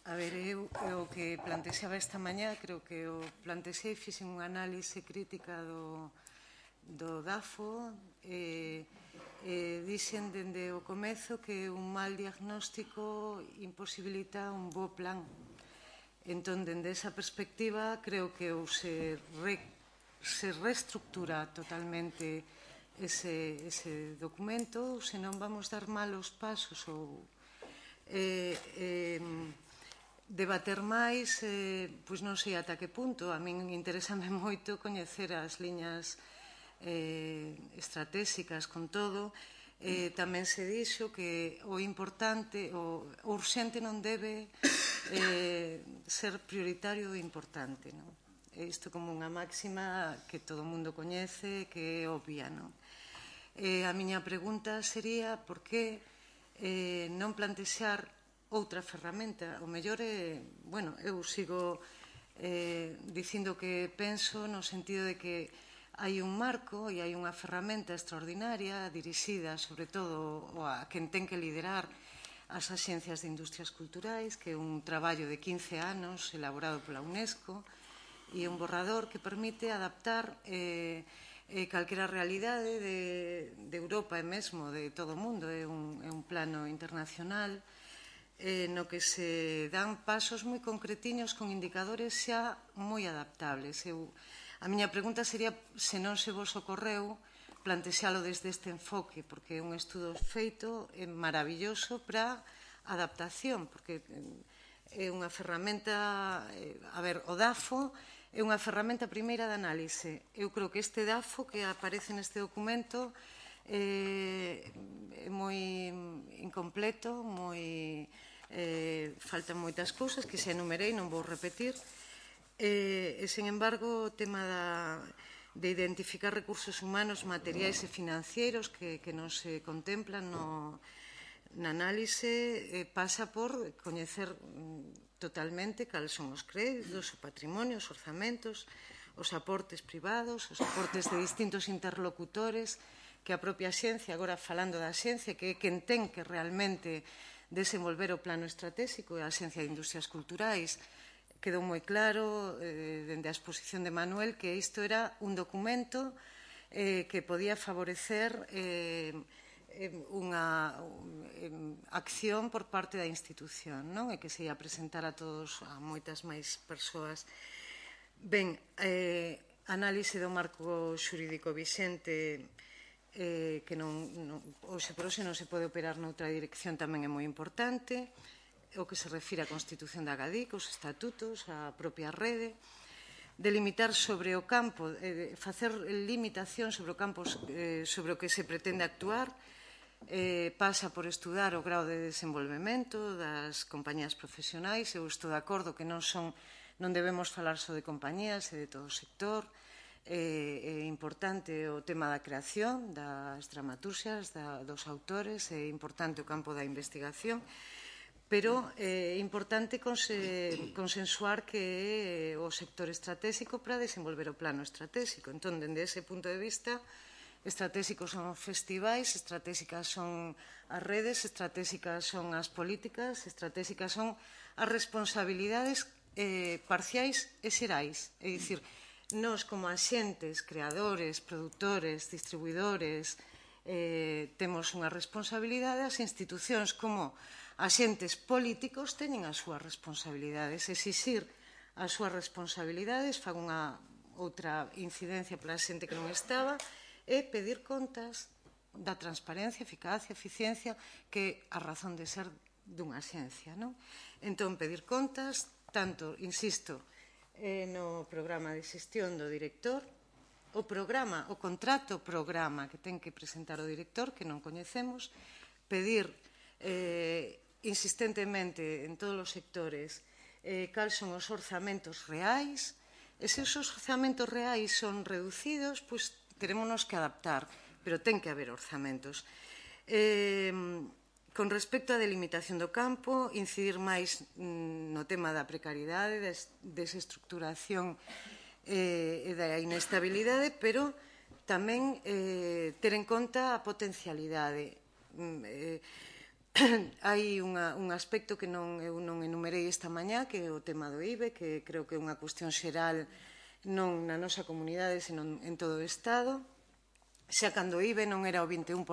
A ver, eu o que plantexaba esta mañá, creo que o plantexei, fixen unha análise crítica do DAFO, dixen dende o comezo que un mal diagnóstico imposibilita un bo plan. Entón, dende esa perspectiva, creo que ou se reestructura totalmente ese documento, ou senón vamos dar malos pasos ou debater máis, pois non sei ata que punto. A min interésame moito coñecer as liñas estratégicas con todo. Tamén se dixo que o importante, o urxente non debe ser prioritario e importante, non? Isto como unha máxima que todo o mundo coñece, que é obvia, non? A miña pregunta sería por que non plantexar outra ferramenta. O mellor é, bueno, eu sigo dicindo que penso no sentido de que hai un marco e hai unha ferramenta extraordinaria dirixida sobre todo a quen ten que liderar as axencias de industrias culturais, que é un traballo de 15 anos elaborado pola UNESCO e un borrador que permite adaptar calquera realidade de Europa e mesmo de todo o mundo. É un plano internacional no que se dan pasos moi concretiños con indicadores xa moi adaptables. A miña pregunta sería se non se vos ocorreu plantexalo desde este enfoque, porque é un estudo feito maravilloso para adaptación, porque é unha ferramenta, a ver, o DAFO é unha ferramenta primeira de análise. Eu creo que este DAFO que aparece neste documento é moi incompleto, faltan moitas cousas que se enumerei, non vou repetir. Sen embargo, o tema de identificar recursos humanos, materiais e financeiros que non se contemplan na análise pasa por coñecer totalmente cales son os créditos, o patrimonio, os orzamentos, os aportes privados, os aportes de distintos interlocutores que a propia xencia, agora falando da xencia, que é quen ten que realmente desenvolver o plano estratégico e a Axencia de Industrias Culturais. Quedou moi claro dende a exposición de Manuel que isto era un documento que podía favorecer unha acción por parte da institución, non? E que se ia presentar a todos, a moitas máis persoas. Ben, análise do marco xurídico vixente, que hoxe por hoxe non se pode operar noutra dirección, tamén é moi importante. O que se refire á Constitución da Gadic, os estatutos, a propia rede, delimitar sobre o campo, facer limitación sobre o campo sobre o que se pretende actuar, pasa por estudar o grau de desenvolvemento das compañías profesionais. Eu estou de acordo que non debemos falar só de compañías e de todo o sector. É importante o tema da creación, das dramaturxias, dos autores, é importante o campo da investigación, pero é importante consensuar que é o sector estratégico para desenvolver o plano estratégico. Entón, dende ese punto de vista, estratégicos son os festivais, estratégicas son as redes, estratégicas son as políticas, estratégicas son as responsabilidades parciais e xerais. É dicir, nós como axentes, creadores, produtores, distribuidores, temos unha responsabilidade, as institucións como axentes políticos teñen as súas responsabilidades. Exixir as súas responsabilidades, fan unha outra incidencia para a xente que non estaba, e pedir contas da transparencia, eficacia, eficiencia, que é a razón de ser dunha axencia, non? Entón, pedir contas, tanto, insisto, no programa de xestión do director, o contrato programa que ten que presentar o director, que non coñecemos, pedir insistentemente en todos os sectores cales son os orzamentos reais, e se os orzamentos reais son reducidos, pois terémonos que adaptar, pero ten que haber orzamentos. Con respecto á delimitación do campo, incidir máis no tema da precariedade, desestructuración e da inestabilidade, pero tamén ter en conta a potencialidade. hai un aspecto que eu non enumerei esta mañá, que é o tema do IBE, que creo que é unha cuestión xeral non na nosa comunidade, senón en todo o Estado. Xa cando o IBE non era o 21%,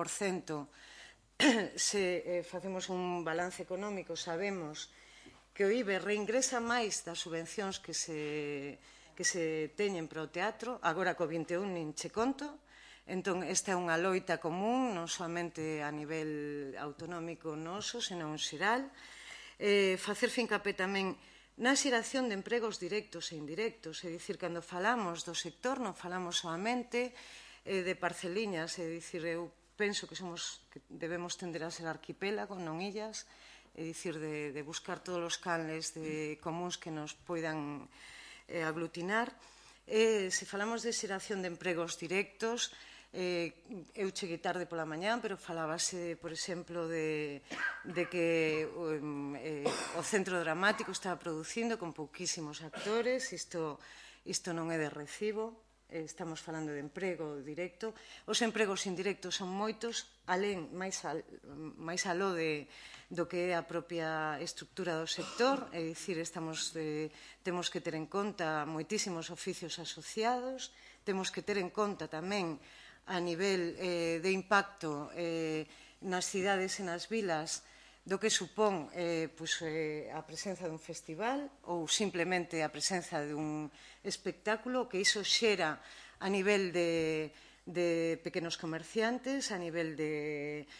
se facemos un balance económico, sabemos que o IBE reingresa máis das subvencións que se teñen para o teatro, agora co 21 nin che conto. Entón, esta é unha loita común, non somente a nivel autonómico noso, senón xeral. Facer fincapé tamén na xeración de empregos directos e indirectos, é dicir, cando falamos do sector non falamos soamente de parceliñas, é dicir, eu penso que debemos tender a ser arquipélago, non illas, é dicir, de buscar todos os canles comuns que nos poidan aglutinar. Se falamos de xeración de empregos directos, eu cheguei tarde pola mañá, pero falábase, por exemplo, de que o Centro Dramático estaba producindo con pouquísimos actores. Isto non é de recibo. Estamos falando de emprego directo. Os empregos indirectos son moitos, alén, máis aló do que é a propia estructura do sector, é dicir, temos que ter en conta moitísimos oficios asociados, temos que ter en conta tamén a nivel de impacto nas cidades e nas vilas do que supón a presenza dun festival ou simplemente a presenza dun espectáculo, que iso xera a nivel de pequenos comerciantes, a nivel de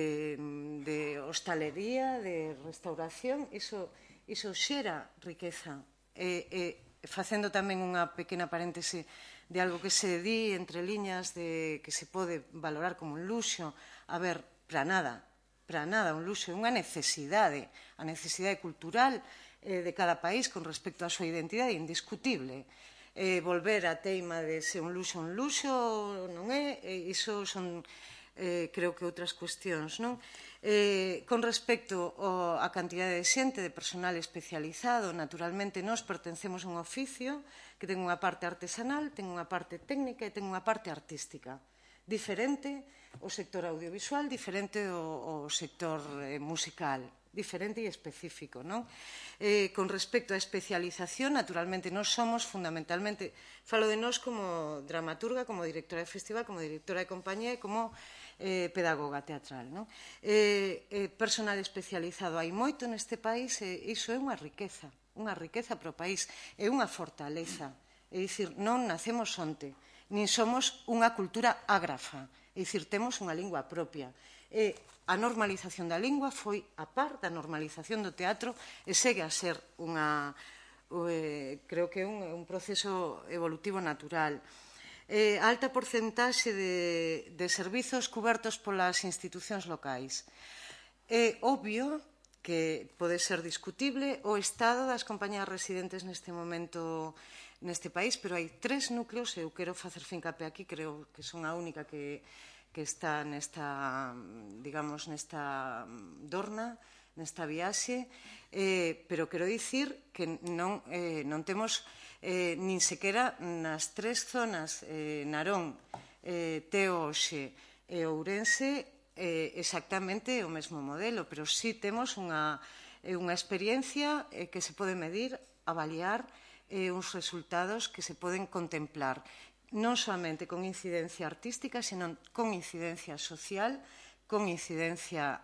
hostalería, de restauración, iso xera riqueza. Facendo tamén unha pequena paréntese de algo que se di entre liñas que se pode valorar como un luxo. A ver, para nada, un luxo é unha necesidade, a necesidade cultural de cada país con respecto á súa identidade indiscutible. Volver a teima de se un luxo non é, iso son creo que outras cuestións, non? Con respecto á cantidade de xente, de personal especializado, naturalmente nós pertencemos a un oficio que ten unha parte artesanal, ten unha parte técnica e ten unha parte artística. Diferente o sector audiovisual, diferente o sector musical, diferente e específico, non? Con respecto á especialización, naturalmente, nós somos fundamentalmente, falo de nós como dramaturga, como directora de festival, como directora de compañía e como pedagoga teatral, non? Personal especializado hai moito neste país e iso é unha riqueza para o país, é unha fortaleza. É dicir, non nacemos onte, nin somos unha cultura ágrafa, é dicir, temos unha lingua propia. A normalización da lingua foi a par da normalización do teatro e segue a ser creo que é un proceso evolutivo natural. A alta porcentaxe de servizos cubertos polas institucións locais. É obvio que pode ser discutible o estado das compañías residentes neste momento neste país, pero hai 3 núcleos, eu quero facer fincapé aquí, creo que son a única que está nesta, digamos, nesta dorna, nesta viaxe, pero quero dicir que non temos nin sequera nas 3 zonas, Narón, Teo, Oxe e Ourense, exactamente o mesmo modelo, pero sí temos unha experiencia que se pode medir, avaliar, uns resultados que se poden contemplar, non somente con incidencia artística, senón con incidencia social, con incidencia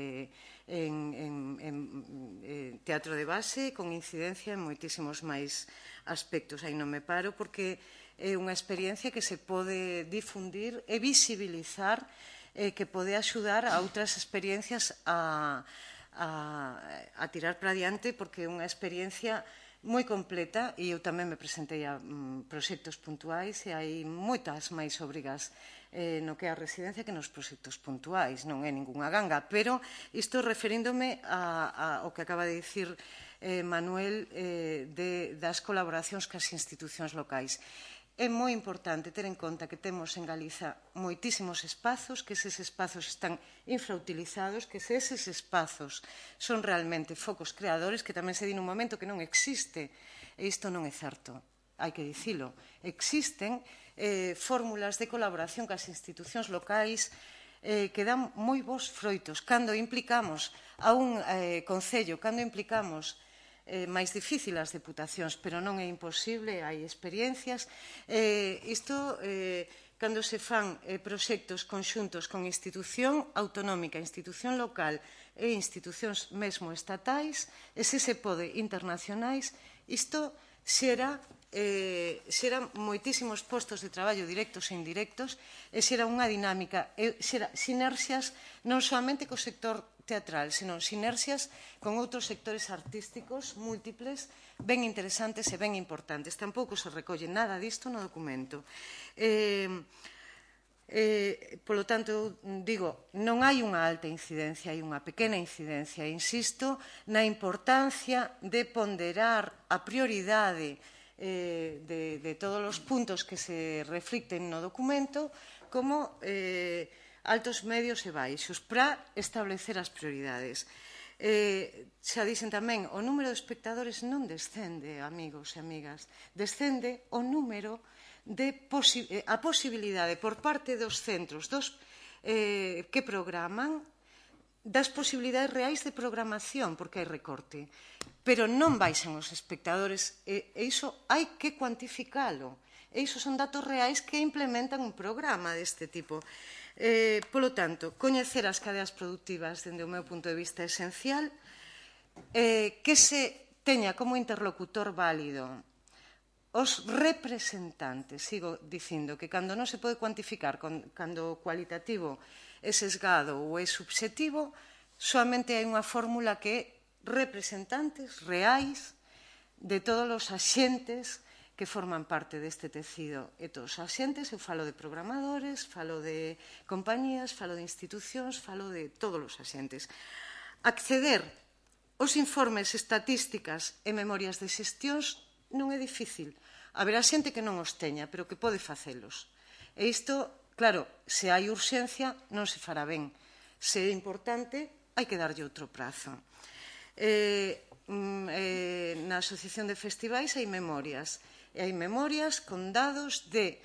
en teatro de base, con incidencia en moitísimos máis aspectos. Aí non me paro porque é unha experiencia que se pode difundir e visibilizar, que pode axudar a outras experiencias a tirar para adiante, porque é unha experiencia moi completa e eu tamén me presentei a proxectos puntuais e hai moitas máis obrigas no que é a residencia que nos proxectos puntuais, non é ningunha ganga, pero isto referíndome ao que acaba de dicir Manuel das colaboracións cas institucións locais. É moi importante ter en conta que temos en Galiza moitísimos espazos, que eses espazos están infrautilizados, que eses espazos son realmente focos creadores, que tamén se di nun momento que non existe, e isto non é certo, hai que dicilo. Existen fórmulas de colaboración cas institucións locais que dan moi bons froitos. Cando implicamos a un concello, cando implicamos máis difícil as deputacións, pero non é imposible, hai experiencias. Isto, cando se fan proxectos conxuntos con institución autonómica, institución local e institucións mesmo estatais, e se se pode internacionais, isto xera moitísimos postos de traballo directos e indirectos e xera unha dinámica, xera sinerxias non soamente co sector teatral, senón sinerxias con outros sectores artísticos múltiples, ben interesantes e ben importantes. Tampouco se recolle nada disto no documento. Polo tanto, digo, non hai unha alta incidencia, hai unha pequena incidencia. Insisto na importancia de ponderar a prioridade de todos os puntos que se reflicten no documento como altos, medios e baixos para establecer as prioridades. Xa dixen tamén, o número de espectadores non descende, amigos e amigas, descende o número a posibilidade por parte dos centros que programan das posibilidades reais de programación, porque hai recorte. Pero non baixan os espectadores, e iso hai que cuantificalo. E iso son datos reais que implementan un programa deste tipo. Polo tanto, coñecer as cadeas productivas, dende o meu punto de vista, é esencial, que se teña como interlocutor válido os representantes. Sigo dicindo que cando non se pode cuantificar, cando o cualitativo é sesgado ou é subxetivo, soamente hai unha fórmula que é representantes reais de todos os axentes que forman parte deste tecido. E todos os axentes, eu falo de programadores, falo de compañías, falo de institucións, falo de todos os axentes. Acceder aos informes, estatísticas e memorias de xestións non é difícil. Haberá xente que non os teña, pero que pode facelos. E isto, claro, se hai urxencia, non se fará ben. Se é importante, hai que darlle outro prazo. Na Asociación de Festivais hai memorias. E hai memorias con dados de...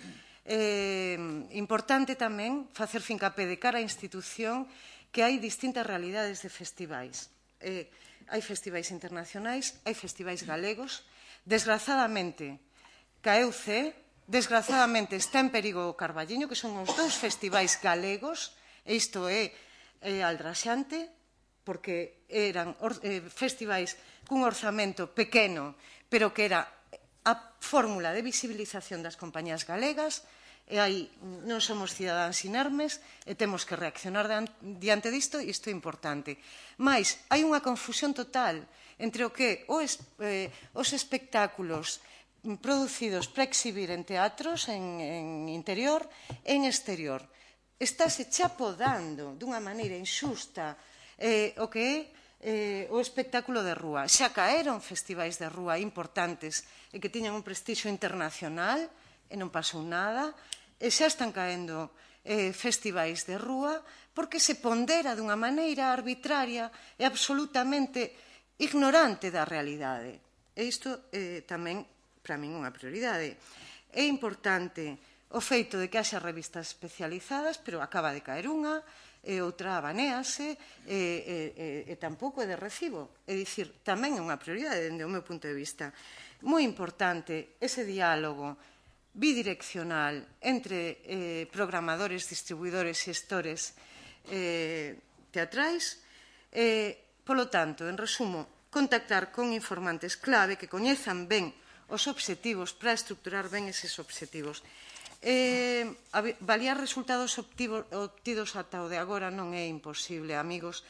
Importante tamén facer fincapé de cara á institución que hai distintas realidades de festivais. Hai festivais internacionais, hai festivais galegos. Desgrazadamente, CAEUC, desgrazadamente, está en perigo o Carballiño, que son os dous festivais galegos, e isto é aldraxante, porque eran festivais cun orzamento pequeno, pero que era a fórmula de visibilización das compañías galegas, e aí non somos cidadáns inermes e temos que reaccionar diante disto, e isto é importante. Mais hai unha confusión total entre o que os espectáculos producidos para exhibir en teatros, en interior e en exterior. Estáse chapodando dunha maneira inxusta o que é o espectáculo de rúa. Xa caeron festivais de rúa importantes e que tiñan un prestixio internacional e non pasou nada, e xa están caendo festivais de rúa porque se pondera dunha maneira arbitraria e absolutamente ignorante da realidade. E isto tamén, para min, unha prioridade. É importante o feito de que haxa revistas especializadas, pero acaba de caer unha, e outra banéase, e tampouco é de recibo. É dicir, tamén é unha prioridade, dende o meu punto de vista. Moi importante ese diálogo bidireccional entre programadores, distribuidores, xestores teatrais. Polo tanto, en resumo, contactar con informantes clave que coñezan ben os obxectivos para estructurar ben eses obxectivos. Avaliar resultados obtidos ata o de agora non é imposible, amigos.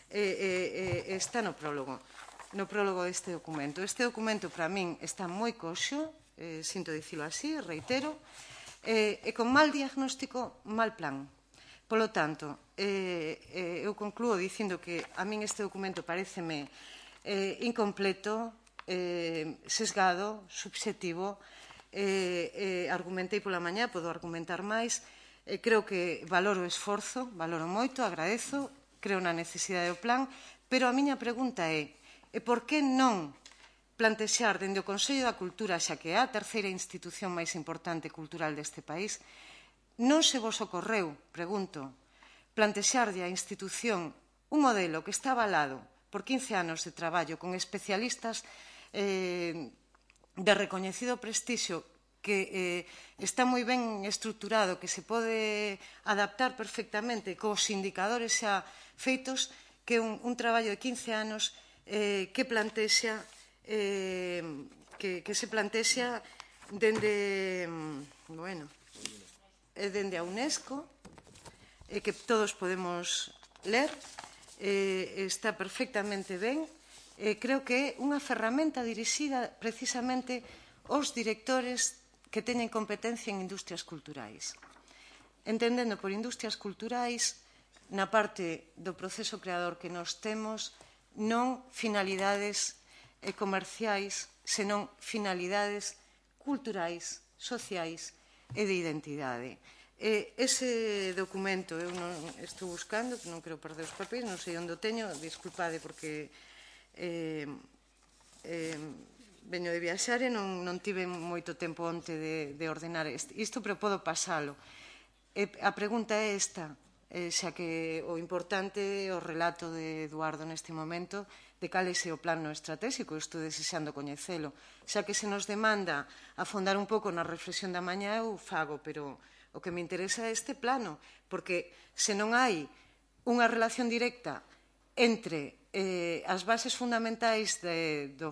Está no prólogo deste documento. Este documento, para min, está moi coxo, sinto dicilo así, reitero, e con mal diagnóstico, mal plan. Polo tanto, eu concluo dicindo que a min este documento paréceme incompleto, sesgado, subxetivo. Argumentei pola mañá, podo argumentar máis. Creo que valoro o esforzo, valoro moito, agradezo, creo na necesidade do plan, pero a miña pregunta é por que non plantexar dende o Consello da Cultura, xa que é a terceira institución máis importante cultural deste país, non se vos ocorreu, pregunto, plantexarlle á institución un modelo que está avalado por 15 anos de traballo con especialistas de recoñecido prestixio, que está moi ben estruturado, que se pode adaptar perfectamente cos indicadores xa feitos, que un traballo de 15 anos que se plantexa dende a UNESCO, que todos podemos ler, está perfectamente ben. Creo que é unha ferramenta dirixida precisamente aos directores que teñen competencia en industrias culturais. Entendendo por industrias culturais, na parte do proceso creador que nos temos, non finalidades comerciais, senón finalidades culturais, sociais e de identidade. Ese documento eu non estou buscando, non quero perder os papéis, non sei onde o teño, disculpade porque veño de viaxar e non tive moito tempo onte de ordenar isto, pero podo pasalo. A pregunta é esta, xa que o importante é o relato de Eduardo neste momento de cal é o plano estratégico, estou desexando coñecelo. Xa que se nos demanda afondar un pouco na reflexión da mañá, eu fago, pero o que me interesa é este plano, porque se non hai unha relación directa entre as bases fundamentais do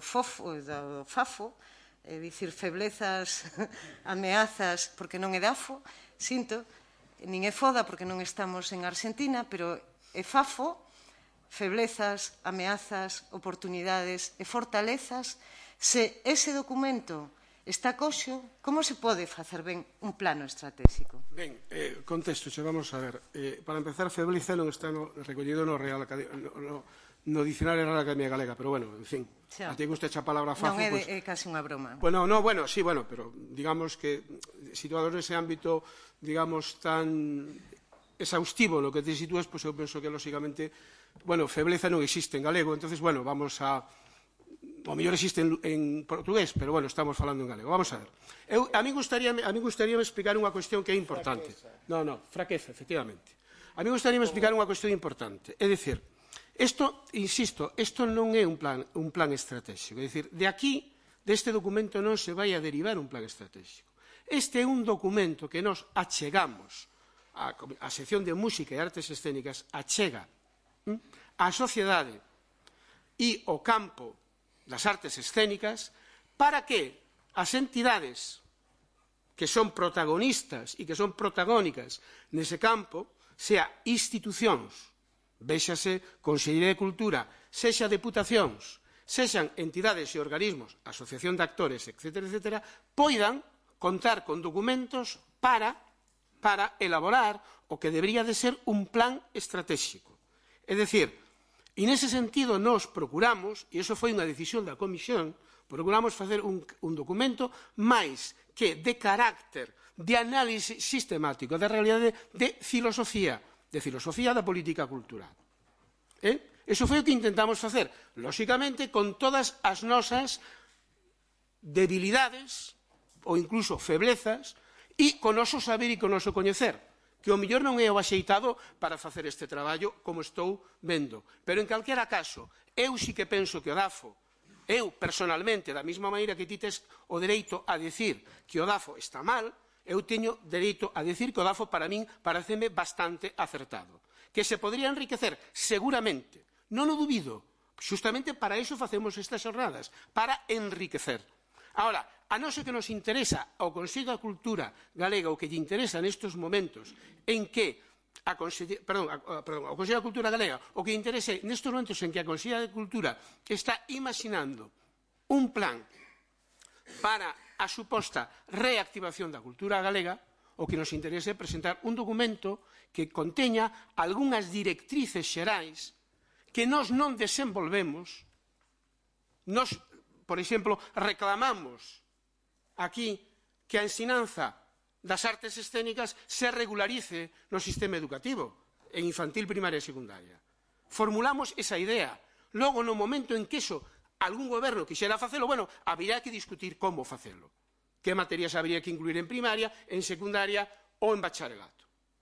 FAFO, é dicir, feblezas, ameazas, porque non é DAFO, sinto, nin é FODA, porque non estamos en Argentina, pero é FAFO, feblezas, ameazas, oportunidades e fortalezas. Se ese documento está coxo, como se pode facer ben un plano estratégico? Ben, contesto, vamos a ver. Para empezar, febleza non está recollido no Dicionario Real Academia Galega, pero bueno, en fin, a ti gusta esa palabra FAFO. Non é casi unha broma. Bueno, sí, pero digamos que situado nese ámbito, digamos, tan exhaustivo no que te sitúas, pois eu penso que, lóxicamente, bueno, febleza non existe en galego, entonces, bueno, vamos a... O mellor existe en portugués, pero, bueno, estamos falando en galego. Vamos a ver. A mí gustaríame explicar unha cuestión que é importante. Fraqueza, efectivamente. A mí gustaríame explicar unha cuestión importante. É dicir, insisto, isto non é un plan estratégico. É dicir, de aquí, deste documento, non se vai a derivar un plan estratégico. Este é un documento que nos achegamos, a sección de música e artes escénicas achega a sociedade e o campo das artes escénicas para que as entidades que son protagonistas e que son protagónicas nese campo, sea institucións, véxase Consellería de Cultura, sexa deputacións, sexan entidades e organismos, asociación de actores, etc., poidan contar con documentos para elaborar o que debería de ser un plan estratégico. É dicir, e nese sentido nos procuramos, e iso foi unha decisión da Comisión, procuramos facer un documento máis que de carácter de análise sistemático da realidade de filosofía da política cultural. Iso foi o que intentamos facer, lóxicamente, con todas as nosas debilidades ou incluso feblezas e con noso saber e con noso coñecer, que o mellor non é o axeitado para facer este traballo como estou vendo. Pero, en calquera caso, eu sí que penso que o DAFO, eu, personalmente, da mesma maneira que ti tes o dereito a decir que o DAFO está mal, eu teño dereito a decir que o DAFO, para min, pareceme bastante acertado. Que se podría enriquecer, seguramente, non o dubido, justamente para iso facemos estas xornadas, para enriquecer. Ahora, a nós que nos interesa ao Consello da Cultura Galega, o que lle interesa nestes momentos en que ao Consello da Cultura Galega, o que interesa nestes momentos en que a Consello da Cultura está imaginando un plan para a suposta reactivación da cultura galega, o que nos interesa é presentar un documento que conteña algunhas directrices xerais que nós non desenvolvemos. Nós, por exemplo, reclamamos aquí que a ensinanza das artes escénicas se regularice no sistema educativo, en infantil, primaria e secundaria. Formulamos esa idea. Logo, no momento en que algún goberno quixera facelo, bueno, habería que discutir como facelo. Que materias habría que incluir en primaria, en secundaria ou en bacharelato.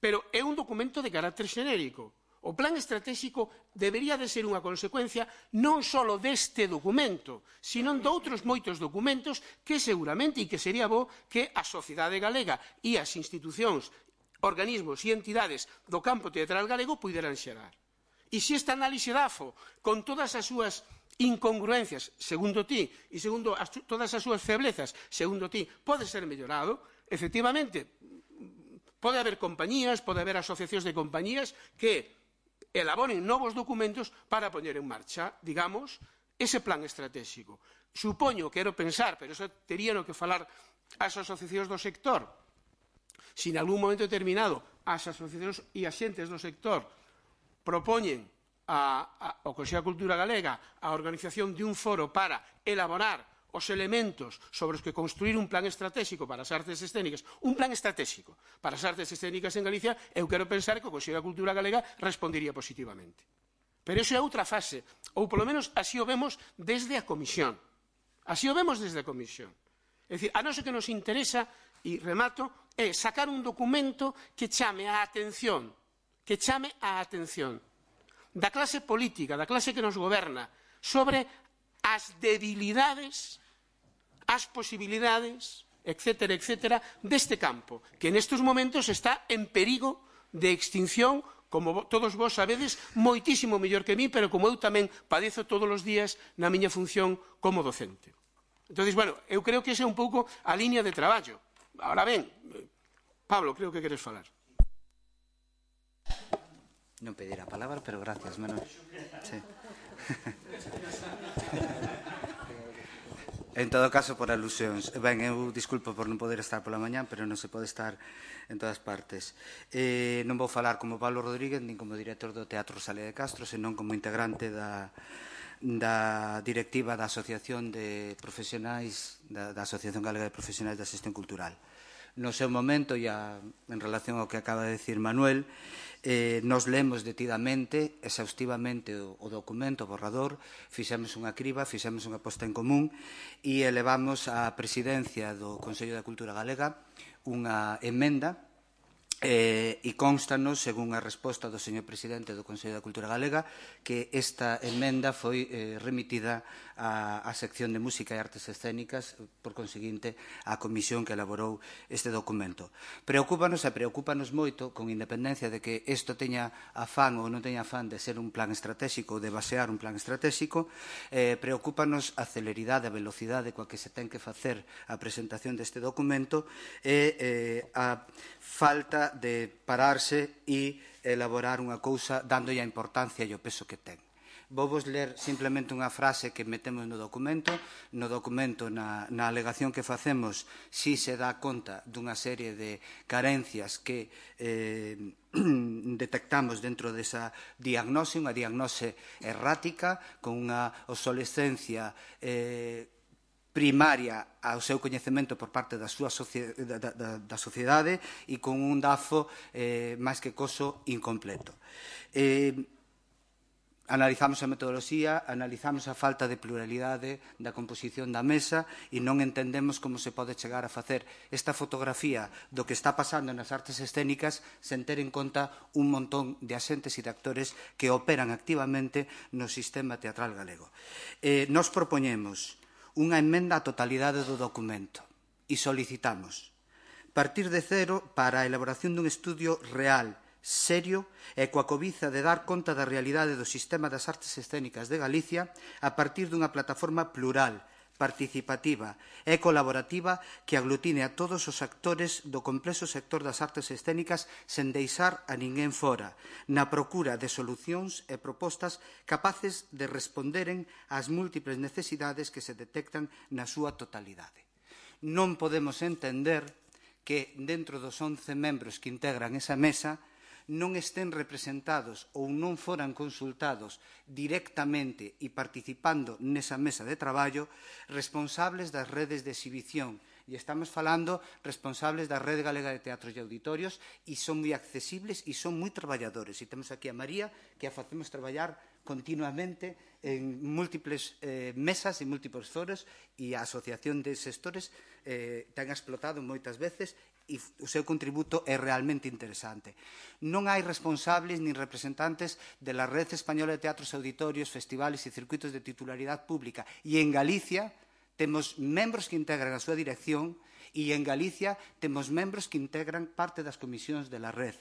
pero é un documento de carácter xenérico. O plan estratégico debería de ser unha consecuencia non só deste documento, sino de outros moitos documentos que seguramente e que sería bo que a sociedade galega e as institucións, organismos e entidades do campo teatral galego puderan xerar. E se esta análise DAFO, con todas as súas incongruencias, segundo ti, e segundo todas as súas feblezas, segundo ti, pode ser mellorado, efectivamente, pode haber compañías, pode haber asociacións de compañías que elaboren novos documentos para poñer en marcha, digamos, ese plan estratégico. Supoño, quero pensar, pero eso terían que falar as asociacións do sector, se en algún momento determinado as asociacións e axentes do sector propoñen ao Consello da Cultura Galega a organización de un foro para elaborar os elementos sobre os que construir un plan estratégico para as artes escénicas, un plan estratégico para as artes escénicas en Galicia, eu quero pensar que o Consello da Cultura Galega respondería positivamente. Pero iso é outra fase, ou polo menos así o vemos desde a Comisión. Así o vemos desde a Comisión. É dicir, a nós o que nos interesa, e remato, é sacar un documento que chame a atención da clase política, da clase que nos goberna, sobre as debilidades, as posibilidades, etcétera, etcétera, deste campo, que nestes momentos está en perigo de extinción, como todos vos sabedes, moitísimo mellor que mí, pero como eu tamén padezo todos os días na miña función como docente. Entón, bueno, eu creo que esa é un pouco a liña de traballo. Ahora ben, Pablo, creo que queres falar. Non pedir a palabra, pero gracias, Manuel. Sí. En todo caso, por alusións. Ben, eu disculpo por non poder estar pola mañán, pero non se pode estar en todas partes. Non vou falar como Pablo Rodríguez, nin como director do Teatro Salea de Castro, senón como integrante da directiva da Asociación de Profesionais, da Asociación Galega de Profesionais da Xestión Cultural. No seu momento, e en relación ao que acaba de decir Manuel, nos lemos detidamente, exhaustivamente o documento, o borrador, fixemos unha criba, fixemos unha posta en común e elevamos á presidencia do Consello da Cultura Galega unha emenda e constanos, según a resposta do señor presidente do Consello da Cultura Galega, que esta emenda foi remitida á sección de Música e Artes Escénicas, por conseguinte, á comisión que elaborou este documento. Preocúpanos moito, con independencia de que isto teña afán ou non teña afán de ser un plan estratégico ou de basear un plan estratégico, preocúpanos a celeridade, a velocidade coa que se ten que facer a presentación deste documento e a falta de pararse e elaborar unha cousa dándolle a importancia e o peso que ten. Vou vos ler simplemente unha frase que metemos no documento, na alegación que facemos, si se dá conta dunha serie de carencias que detectamos dentro desa diagnose, unha diagnose errática, con unha obsolescencia primaria ao seu coñecemento por parte da sociedade e con un DAFO máis que coso incompleto. Analizamos a metodoloxía, analizamos a falta de pluralidade da composición da mesa e non entendemos como se pode chegar a facer esta fotografía do que está pasando nas artes escénicas sen ter en conta un montón de axentes e de actores que operan activamente no sistema teatral galego. Nos propoñemos unha emenda á totalidade do documento e solicitamos partir de cero para a elaboración dun estudio real, serio e coa cobiza de dar conta da realidade do sistema das artes escénicas de Galicia a partir dunha plataforma plural, participativa e colaborativa que aglutine a todos os actores do complexo sector das artes escénicas sen deixar a ninguén fora, na procura de solucións e propostas capaces de responderen ás múltiples necesidades que se detectan na súa totalidade. Non podemos entender que dentro dos 11 membros que integran esa mesa non estén representados ou non foran consultados directamente e participando nesa mesa de traballo responsables das redes de exhibición. E estamos falando responsables da Rede Galega de Teatros e Auditorios e son moi accesibles e son moi traballadores. E temos aquí a María, que a facemos traballar continuamente en múltiples mesas e múltiples foros e a Asociación de Xestores ten explotado moitas veces e o seu contributo é realmente interesante. Non hai responsables nin representantes de la Red Española de Teatros, Auditorios, Festivales e Circuitos de Titularidade Pública. E en Galicia temos membros que integran a súa dirección e en Galicia temos membros que integran parte das comisións de la Red.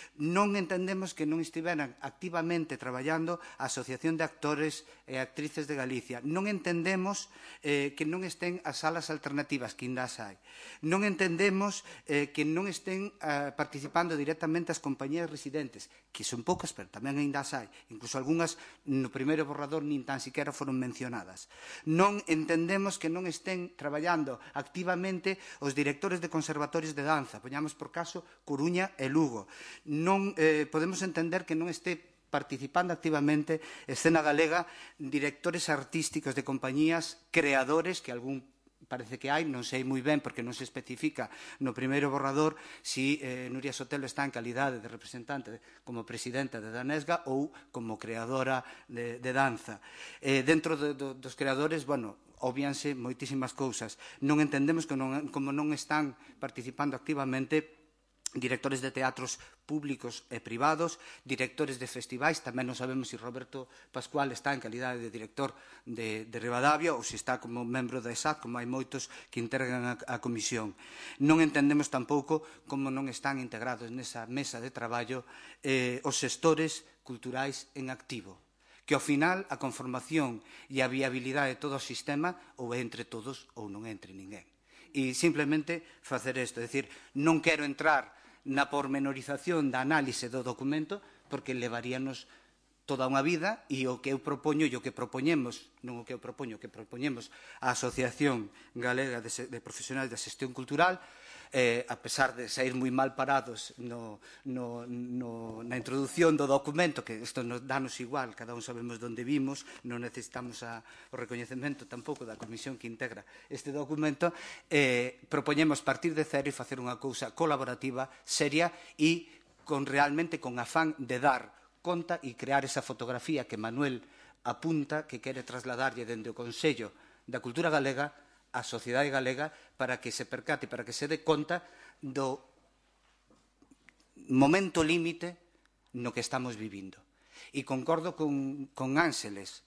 Non entendemos que non estiveran activamente traballando a Asociación de Actores e Actrices de Galicia. Non entendemos que non estén as salas alternativas, que ainda as hai. Non entendemos que non estén participando directamente as compañías residentes, que son poucas, pero tamén ainda as hai. Incluso algunhas no primeiro borrador nin tan siquiera foron mencionadas. Non entendemos que non estén traballando activamente os directores de conservatorios de danza, poñamos por caso Coruña e Lugo. Non podemos entender que non este participando activamente Escena Galega, directores artísticos de compañías, creadores, que algún parece que hai, non sei moi ben porque non se especifica no primeiro borrador si Nuria Sotelo está en calidade de representante como presidenta de Danesga ou como creadora de danza. Dentro dos creadores, bueno, obvianse moitísimas cousas. Non entendemos que como non están participando activamente directores de teatros públicos e privados, directores de festivais, tamén non sabemos se Roberto Pascual está en calidade de director de Ribadavia ou se está como membro da ESAT, como hai moitos que integran a comisión. Non entendemos tampouco como non están integrados nesa mesa de traballo os xestores culturais en activo, que ao final a conformación e a viabilidade de todo o sistema ou é entre todos ou non é entre ninguén. E simplemente facer isto, é dicir, non quero entrar na pormenorización da análise do documento porque levaríanos toda unha vida e o que eu propoño e o que propoñemos, non o que eu propoño, o que propoñemos a Asociación Galega de Profesionais da Xestión Cultural, a pesar de sair moi mal parados na introducción do documento, que isto nos danos igual, cada un sabemos onde vimos, non necesitamos o recoñecemento tampouco da comisión que integra este documento, propoñemos partir de cero e facer unha cousa colaborativa, seria e realmente con afán de dar conta e crear esa fotografía que Manuel apunta que quere trasladarlle dende o Consello da Cultura Galega á sociedade galega para que se percate, para que se dé conta do momento límite no que estamos vivindo. E concordo con Ángeles,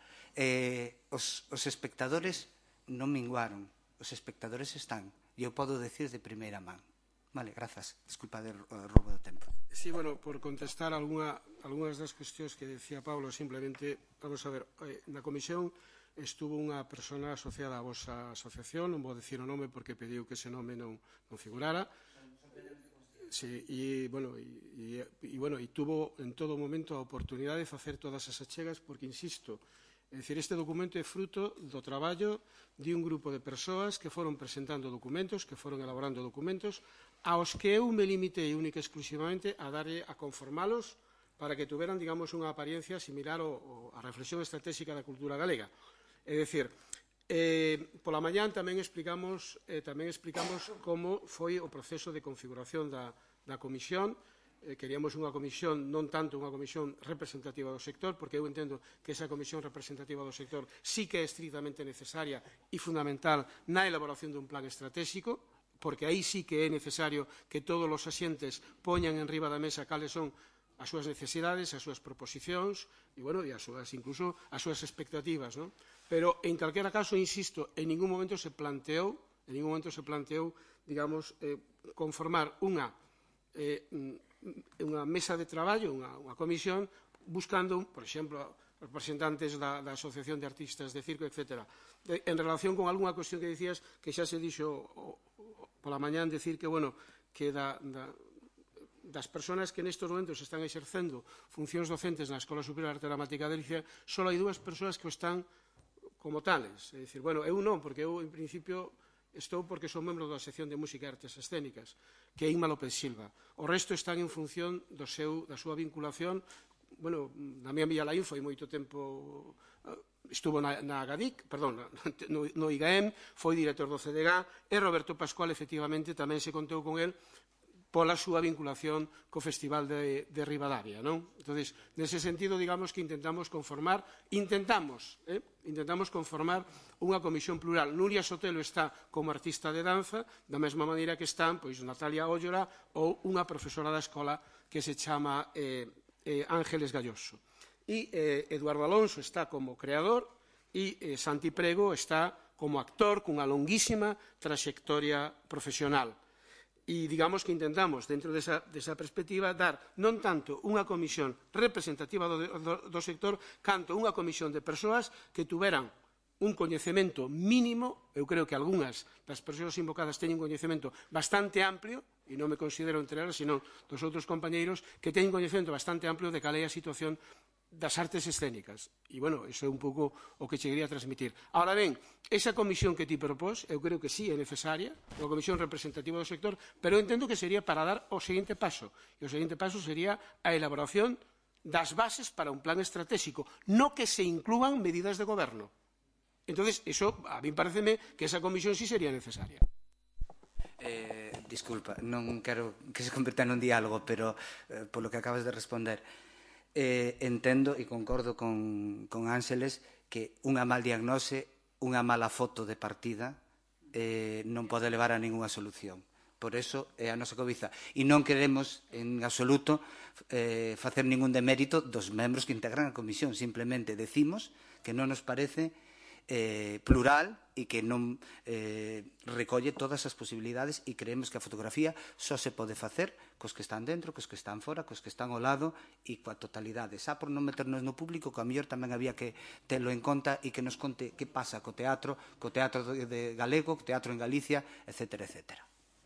os espectadores non minguaron, os espectadores están, e eu podo decir de primeira man. Vale, grazas. Desculpa de roubo do tempo. Sí, bueno, por contestar algunhas das cuestións que decía Pablo, simplemente, vamos a ver, na comisión estuvo unha persona asociada á vosa asociación, non vou dicir o nome porque pediu que ese nome non figurara. Sí, e tuvo en todo momento a oportunidade de facer todas as achegas porque, insisto, é dicir, este documento é fruto do traballo de un grupo de persoas que foron presentando documentos, que foron elaborando documentos, aos que eu me limitei única e exclusivamente a darlle a conformalos para que tuveran, digamos, unha apariencia similar á reflexión estratégica da cultura galega. É dicir, pola mañán tamén explicamos como foi o proceso de configuración da comisión. Queríamos unha comisión, non tanto unha comisión representativa do sector, porque eu entendo que esa comisión representativa do sector sí que é estritamente necesaria e fundamental na elaboración dun plan estratégico, porque aí sí que é necesario que todos os asientes poñan en riba da mesa cales son as súas necesidades, as súas proposicións e, bueno, e incluso as súas expectativas, non? Pero, en calquera caso, insisto, en ningún momento se planteou, digamos, conformar unha mesa de traballo, unha comisión, buscando, por exemplo, representantes da Asociación de Artistas de Circo, etc. En relación con algunha cuestión que dicías, que xa se dixo pola mañán, decir que, bueno, que das persoas que nestes momentos están exercendo funcións docentes na Escola Superior de Arte Dramática de Galicia, só hai dúas persoas que están como tales. É dicir, bueno, eu non, porque eu, en principio, estou porque son membro da sección de Música e Artes Escénicas, que é Inma López Silva. O resto están en función da súa vinculación. Bueno, na miña Villalaín foi moito tempo, estuvo na GADIC, perdón, no IGAEM, foi director do CDG, e Roberto Pascual, efectivamente, tamén se contou con el pola súa vinculación co Festival de Ribadavia, non? Entonces, nese sentido, digamos que intentamos conformar unha comisión plural. Nuria Sotelo está como artista de danza, da mesma maneira que están pois Natalia Óllora ou unha profesora da escola que se chama Ángeles Galloso. E Eduardo Alonso está como creador e Santi Prego está como actor cunha longuísima traxectoria profesional. E digamos que intentamos, dentro desa perspectiva, dar non tanto unha comisión representativa do sector, canto unha comisión de persoas que tuveran un coñecemento mínimo. Eu creo que algunhas das persoas invocadas teñen un coñecemento bastante amplio, e non me considero entre elas, senón dos outros compañeiros, que teñen un coñecemento bastante amplio de cal é a situación das artes escénicas. E, bueno, iso é un pouco o que che quería transmitir. Ahora ben, esa comisión que ti propós, eu creo que sí é necesaria, unha comisión representativa do sector, pero eu entendo que sería para dar o seguinte paso. E o seguinte paso sería a elaboración das bases para un plan estratégico, no que se inclúan medidas de goberno. Entonces, eso, a mí pareceme que esa comisión sí sería necesaria. Disculpa, non quero que se converta nun diálogo, pero polo que acabas de responder, entendo e concordo con Ángeles que unha mal diagnose, unha mala foto de partida non pode levar a ninguna solución. Por eso é a nosa cobiza. E non queremos en absoluto facer ningún demérito dos membros que integran a comisión. Simplemente decimos que non nos parece plural e que non recolle todas as posibilidades, e creemos que a fotografía só se pode facer cos que están dentro, cos que están fora, cos que están ao lado e coa totalidade. Xa por non meternos no público, que a mellor tamén había que telo en conta e que nos conte que pasa co teatro de galego, co teatro en Galicia, etcétera, etcétera.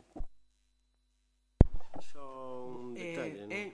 Só un detalle, non?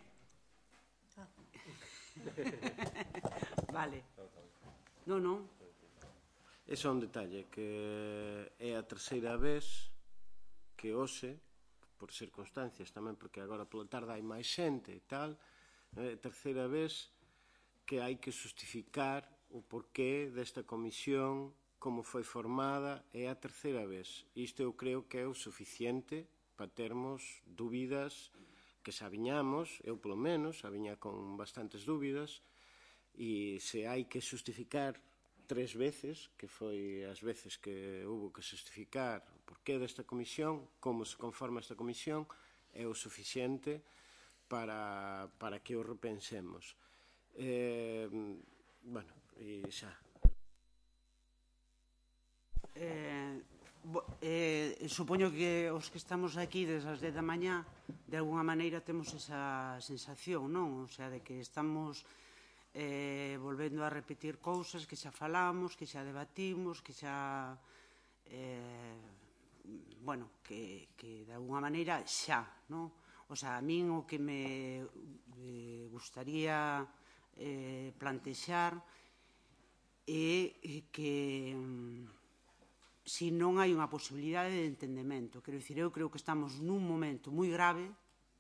Vale. Non. É só un detalle, que é a terceira vez que hoxe, por circunstancias tamén, porque agora pola tarde hai máis xente e tal, é a terceira vez que hai que justificar o porqué desta comisión, como foi formada, é a terceira vez. Isto eu creo que é o suficiente para termos dúbidas que xa viñamos, eu polo menos, xa viña con bastantes dúbidas, e se hai que justificar 3 veces, que foi as veces que hubo que justificar o porqué desta comisión, como se conforma esta comisión, é o suficiente para que o repensemos. Bueno, e xa. Supoño que os que estamos aquí desde as 10 da mañá, de alguna maneira temos esa sensación, non? O sea, de que estamos volvendo a repetir cousas que xa falamos, que xa debatimos, que xa bueno, que de alguna maneira xa, non? O sea, a min o que me gustaría plantexar é que se non hai unha posibilidade de entendemento, quero dicir, eu creo que estamos nun momento moi grave,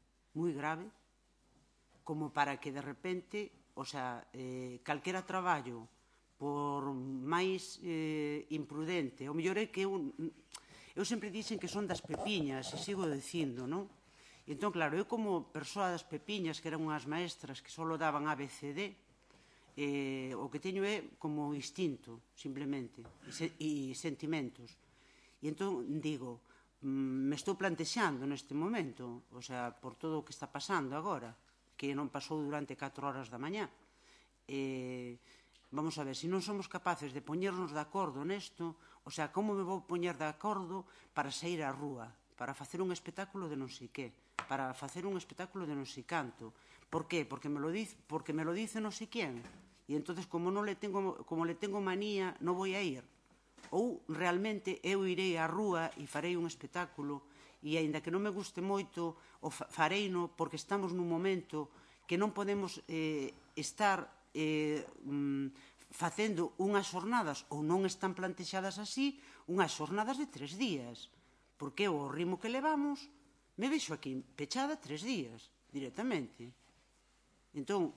como para que de repente, o sea, calquera traballo, por máis imprudente, o mellor é que eu sempre dixen que son das pepiñas, e sigo dicindo, non? E entón, claro, eu como persoa das pepiñas, que eran unhas maestras que só daban ABCD, o que teño é como instinto, simplemente, e sentimentos. E entón digo, me estou plantexando neste momento, o sea, por todo o que está pasando agora, que non pasou durante 4 horas da mañá. Vamos a ver, se non somos capaces de poñernos de acordo nesto, o sea, como me vou poñer de acordo para sair á rúa, para facer un espectáculo de non sei que, para facer un espectáculo de non sei canto? Por qué? Porque me lo dice non sei quen. E entonces, como le tengo manía, non vou a ir. Ou realmente eu irei á rúa e farei un espectáculo, e aínda que non me guste moito, fareino porque estamos nun momento que non podemos estar facendo unhas xornadas, ou non están plantexadas así, unhas xornadas de 3 días. Porque o ritmo que levamos, me vexo aquí pechada 3 días, directamente. Entón,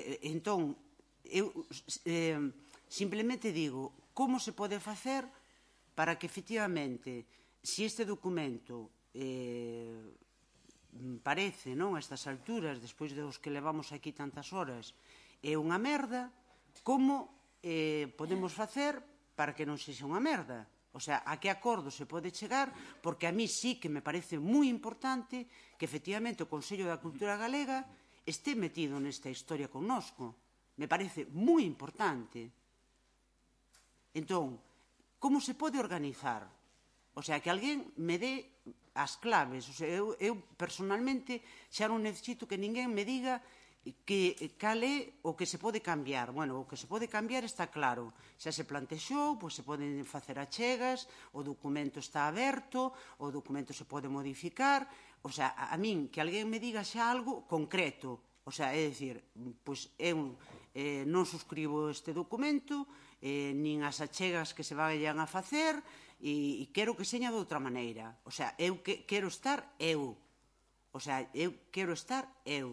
eu simplemente digo, como se pode facer para que, efectivamente, se este documento parece, non, a estas alturas, despois dos que levamos aquí tantas horas, é unha merda, como podemos facer para que non sexa unha merda? O sea, a que acordo se pode chegar, porque a mí sí que me parece moi importante que efectivamente o Consello da Cultura Galega este metido nesta historia connosco. Me parece moi importante. Entón, como se pode organizar? O sea, que alguén me dé as claves. O sea, eu personalmente xa non necesito que ninguén me diga cal é o que se pode cambiar. Bueno, o que se pode cambiar está claro. Xa se plantexou, pois se poden facer achegas, o documento está aberto, o documento se pode modificar. O sea, a min que alguén me diga xa algo concreto. O sea, é dicir, pois eu non suscribo este documento, nin as achegas que se vayan a facer, e quero que seña de outra maneira. O sea, eu quero estar eu. O sea, eu quero estar eu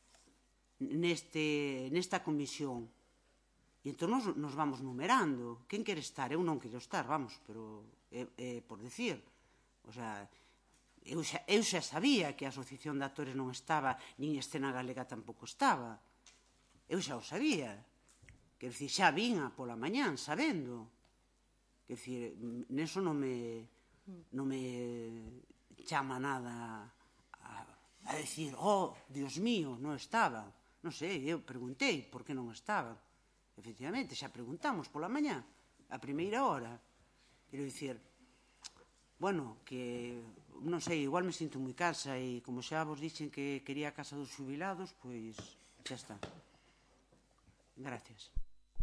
nesta comisión. E entón nos vamos numerando. Quen quere estar? Eu non quero estar, vamos, pero por decir. O sea, eu xa sabía que a Asociación de Actores non estaba, nin Escena Galega tampouco estaba. Eu xa o sabía. Quer dicir, xa vinha pola mañán, sabendo. Quer dicir, neso non me chama nada a decir, oh, Dios mío, non estaba. Non sei, eu preguntei por que non estaba. Efectivamente, xa preguntamos pola mañá, a primeira hora. Quero dicir, bueno, que, non sei, igual me sinto moi cansa e como xa vos dixen que quería a casa dos xubilados, pois xa está. Gracias.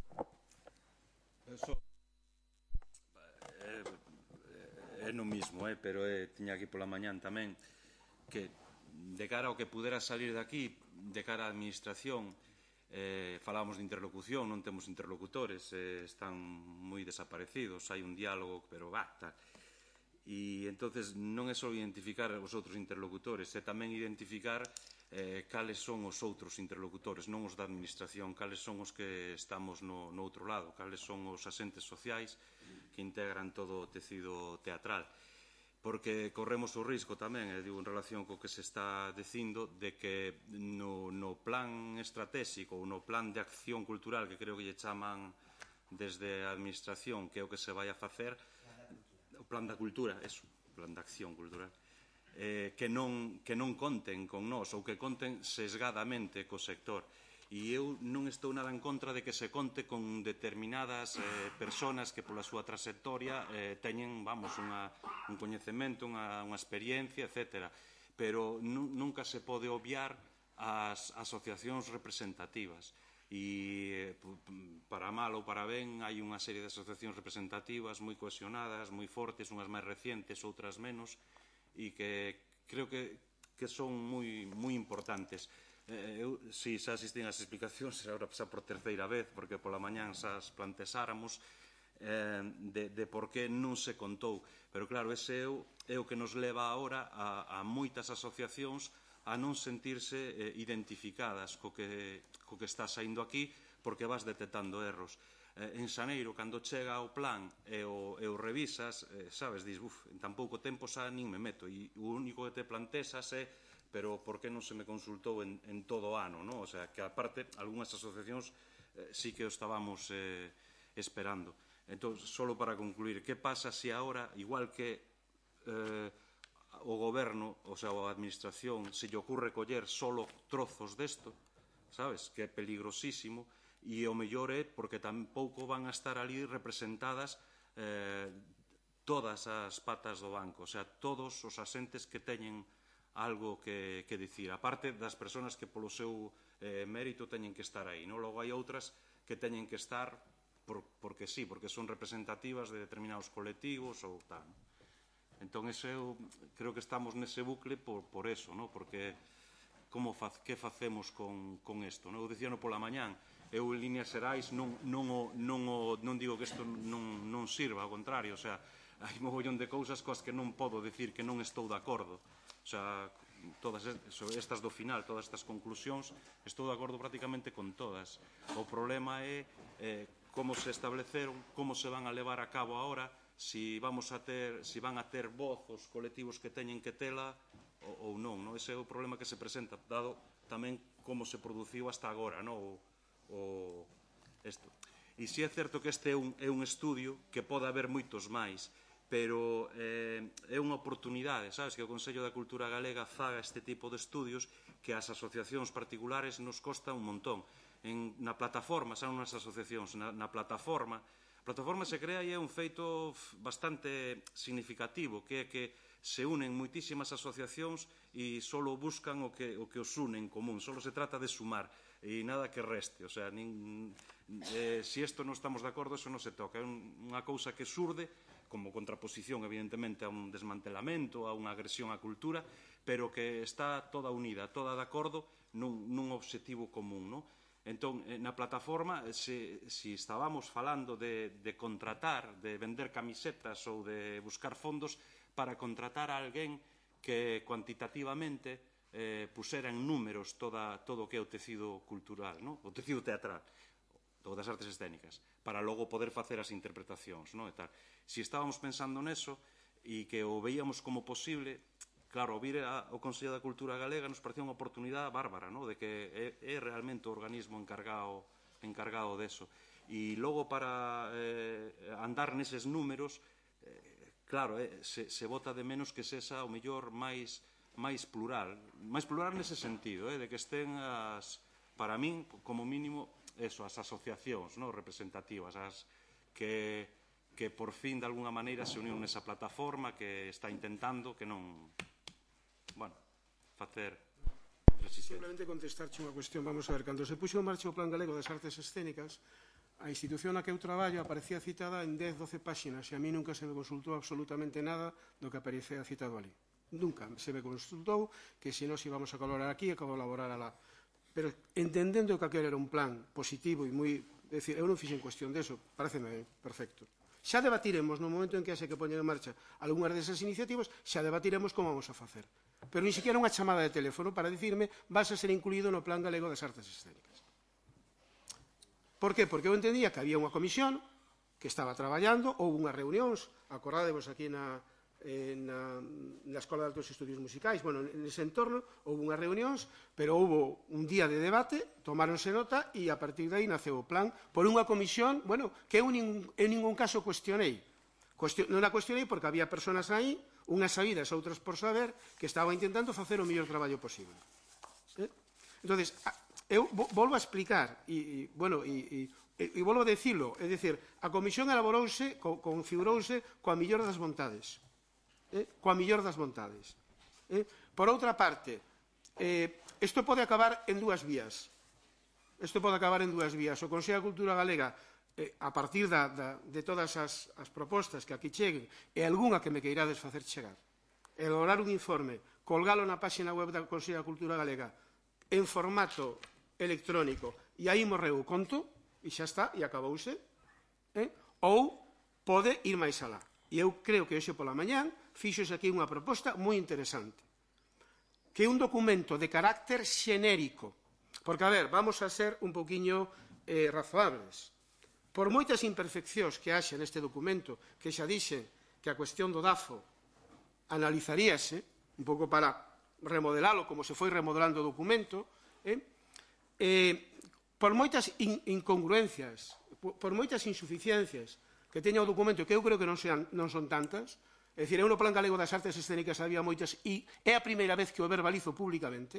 É no mismo, pero tiña aquí pola mañán tamén que de cara ao que pudera salir de aquí, de cara á administración, falábamos de interlocución, non temos interlocutores, están moi desaparecidos, hai un diálogo, pero basta. E entonces non é só identificar os outros interlocutores, é tamén identificar cales son os outros interlocutores, non os da administración, cales son os que estamos no outro lado, cales son os asentes sociais que integran todo o tecido teatral. Porque corremos o risco tamén, digo, en relación co que se está dicindo, de que no plan estratégico ou no plan de acción cultural, que creo que lle chaman desde a administración, que é o que se vai a facer, o plan da cultura, eso, plan de acción cultural, que non conten con nós ou que conten sesgadamente co sector. E eu non estou nada en contra de que se conte con determinadas personas que pola súa trayectoria teñen, vamos, un coñecemento, unha experiencia, etc. Pero nunca se pode obviar as asociacións representativas. E para mal ou para ben hai unha serie de asociacións representativas moi cohesionadas, moi fortes, unhas máis recientes, outras menos, e que creo que son moi importantes. Si xa asistín ás explicacións, agora xa por terceira vez, porque pola mañán xa as plantexáramos, de por que non se contou. Pero claro, ese é o que nos leva agora a moitas asociacións a non sentirse identificadas co que está saindo aquí, porque vas detectando erros. En xaneiro, cando chega o plan e o revisas, sabes, dis, en tan pouco tempo xa nin me meto, e o único que te plantexas é pero por que non se me consultou en todo o ano, non? O sea, que aparte, algunhas asociacións sí que o estábamos esperando. Entón, solo para concluir, que pasa se agora, igual que o goberno, o sea, a administración, se lle ocurre coller solo trozos desto, sabes, que é peligrosísimo, e o mellor é porque tampouco van a estar ali representadas todas as patas do banco, o sea, todos os asentes que teñen algo que dicir, aparte das persoas que polo seu mérito teñen que estar aí, non? Logo hai outras que teñen que estar porque sí, porque son representativas de determinados colectivos ou tal. Entón, eu creo que estamos nese bucle por eso, non? Porque que facemos con isto? Eu dicía pola mañán, eu en líneas xerais non digo que isto non sirva, ao contrario, o sea, hai mogollón de cousas coas que non podo dicir que non estou de acordo. O sea, todas estas do final, todas estas conclusións, estou de acordo prácticamente con todas. O problema é como se estableceron, como se van a levar a cabo agora, si van a ter voz os colectivos que teñen que tela ou non, non? Ese é o problema que se presenta, dado tamén como se produciu hasta agora, non? Isto. E si é certo que este é un estudio que pode haber moitos máis, pero é unha oportunidade, sabes, que o Consello da Cultura Galega faga este tipo de estudios que as asociacións particulares nos costa un montón. Na plataforma, xa non nas asociacións, na plataforma, a plataforma se crea e é un feito bastante significativo, que é que se unen moitísimas asociacións e só buscan o que os une en común, só se trata de sumar e nada que reste, o sea, se isto non estamos de acordo, eso non se toca, é unha cousa que surde como contraposición, evidentemente, a un desmantelamento, a unha agresión á cultura, pero que está toda unida, toda de acordo nun obxectivo común, non? Entón, na plataforma, se estábamos falando de contratar, de vender camisetas ou de buscar fondos para contratar a alguén que cuantitativamente pusera en números todo o que é o tecido cultural, o tecido teatral, ou das artes escénicas, para logo poder facer as interpretacións. Se estábamos pensando neso e que o veíamos como posible, claro, vir ao Consello da Cultura Galega nos parecía unha oportunidade bárbara, de que é realmente o organismo encargado deso. E logo para andar neses números, claro, se vota de menos que sexa o mellor máis plural nese sentido, de que estén para min, como mínimo, as asociacións representativas, as que por fin, de alguna maneira, se uniron nesa plataforma que está intentando que non, facer resistencia. Simplemente contestarche unha cuestión, vamos a ver, cando se puxo en marcha o Plan Galego das Artes Escénicas, a institución na que eu traballo aparecía citada en 10-12 páxinas e a mí nunca se me consultou absolutamente nada do que aparecía citado ali. Nunca se me consultou que se nos íbamos a colaborar aquí e a colaborar alá. Pero entendendo que aquel era un plan positivo e moi... É dicir, eu non fixen cuestión deso, pareceme perfecto. Xa debatiremos no momento en que haxe que poñer en marcha algunhas desas iniciativas, xa debatiremos como vamos a facer. Pero ni siquiera unha chamada de teléfono para dicirme vas a ser incluído no Plan Galego das Artes Escénicas. Por qué? Porque eu entendía que había unha comisión que estaba traballando, houve unhas reunións, acordádevos aquí na Escola de Altos Estudios Musicais, nese entorno, houve unhas reunións, pero houve un día de debate, tomáronse nota e a partir de aí naceu o plan por unha comisión, que eu en ningún caso cuestionei. Non a cuestionei porque había personas aí, unhas sabidas, outras por saber, que estaban intentando facer o mellor traballo posible. Entón, eu volvo a explicar e volvo a dicilo, é dicir, a comisión elaborouse, configurouse coa mellor das vontades. Coa mellor das vontades. Por outra parte, isto pode acabar en dúas vías. O Consello da Cultura Galega, a partir de todas as propostas que aquí cheguen, e algunha que me queirades facer chegar, elaborar un informe, colgalo na página web do Consello da Cultura Galega en formato electrónico, e aí morreu o conto, e xa está, e acabouse, ou pode ir máis alá. E eu creo que hoxe pola mañán fixose aquí unha proposta moi interesante, que é un documento de carácter xenérico, porque, a ver, vamos a ser un poquinho razoables. Por moitas imperfeccións que haxe neste documento, que xa dixe que a cuestión do DAFO analizaríase, un pouco para remodelalo como se foi remodelando o documento, por moitas incongruencias, por moitas insuficiencias que teña o documento, que eu creo que non son tantas. É dicir, eu no Plan Galego das Artes Escénicas había moitas, e é a primeira vez que o verbalizo públicamente,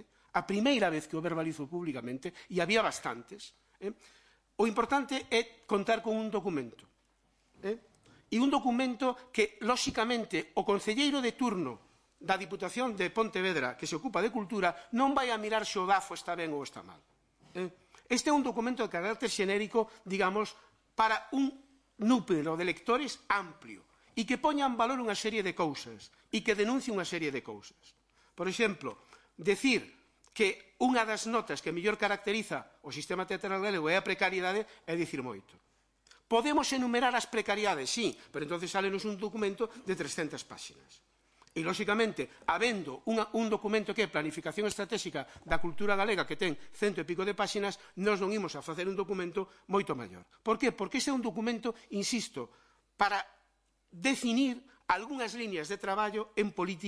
e había bastantes. O importante é contar con un documento. E un documento que, lóxicamente, o concelleiro de turno da Diputación de Pontevedra, que se ocupa de cultura, non vai a mirar se o DAFO está ben ou está mal. Este é un documento de carácter xenérico, digamos, para un número de lectores amplio, e que poña en valor unha serie de cousas e que denuncie unha serie de cousas. Por exemplo, decir que unha das notas que mellor caracteriza o sistema teatral galego é a precariedade é dicir moito. Podemos enumerar as precariedades, sí, pero entonces sálenos un documento de 300 páxinas. E, lóxicamente, habendo un documento que é planificación estratégica da cultura galega que ten 100 e pico de páxinas, nós non imos a facer un documento moito maior. Por qué? Porque ese é un documento, insisto, para definir algunhas líneas de traballo en política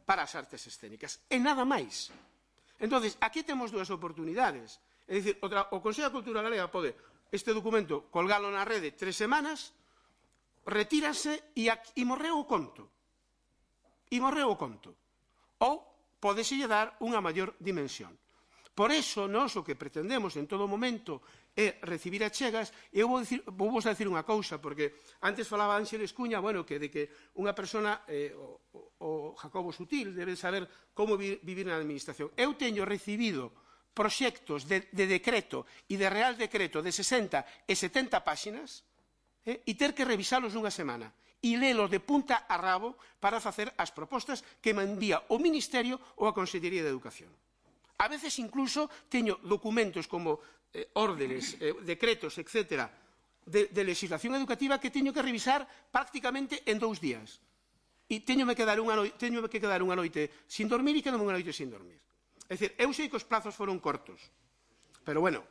para as artes escénicas. E nada máis. Entón, aquí temos dúas oportunidades. É dicir, o Consello da Cultura Galega pode este documento colgalo na rede 3 semanas, retírase e morreu o conto. E morreu o conto. Ou podeselle dar unha maior dimensión. Por eso, nós o que pretendemos en todo momento é recibir achegas, e eu vou vos a decir unha cousa, porque antes falaba Ángeles Cuña, bueno, que de que unha persona, o Jacobo Sutil, debe saber como vivir na administración. Eu teño recibido proxectos de decreto e de real decreto de 60 e 70 páxinas e ter que revisalos nunha semana e lelos de punta a rabo para facer as propostas que me envía o Ministerio ou a Consellería de Educación. A veces incluso teño documentos como órdenes, decretos, etc., de legislación educativa que teño que revisar prácticamente en 2 días. E teño que quedar unha noite sin dormir e quedome unha noite sin dormir. É dicir, eu sei que os plazos foron cortos, pero bueno,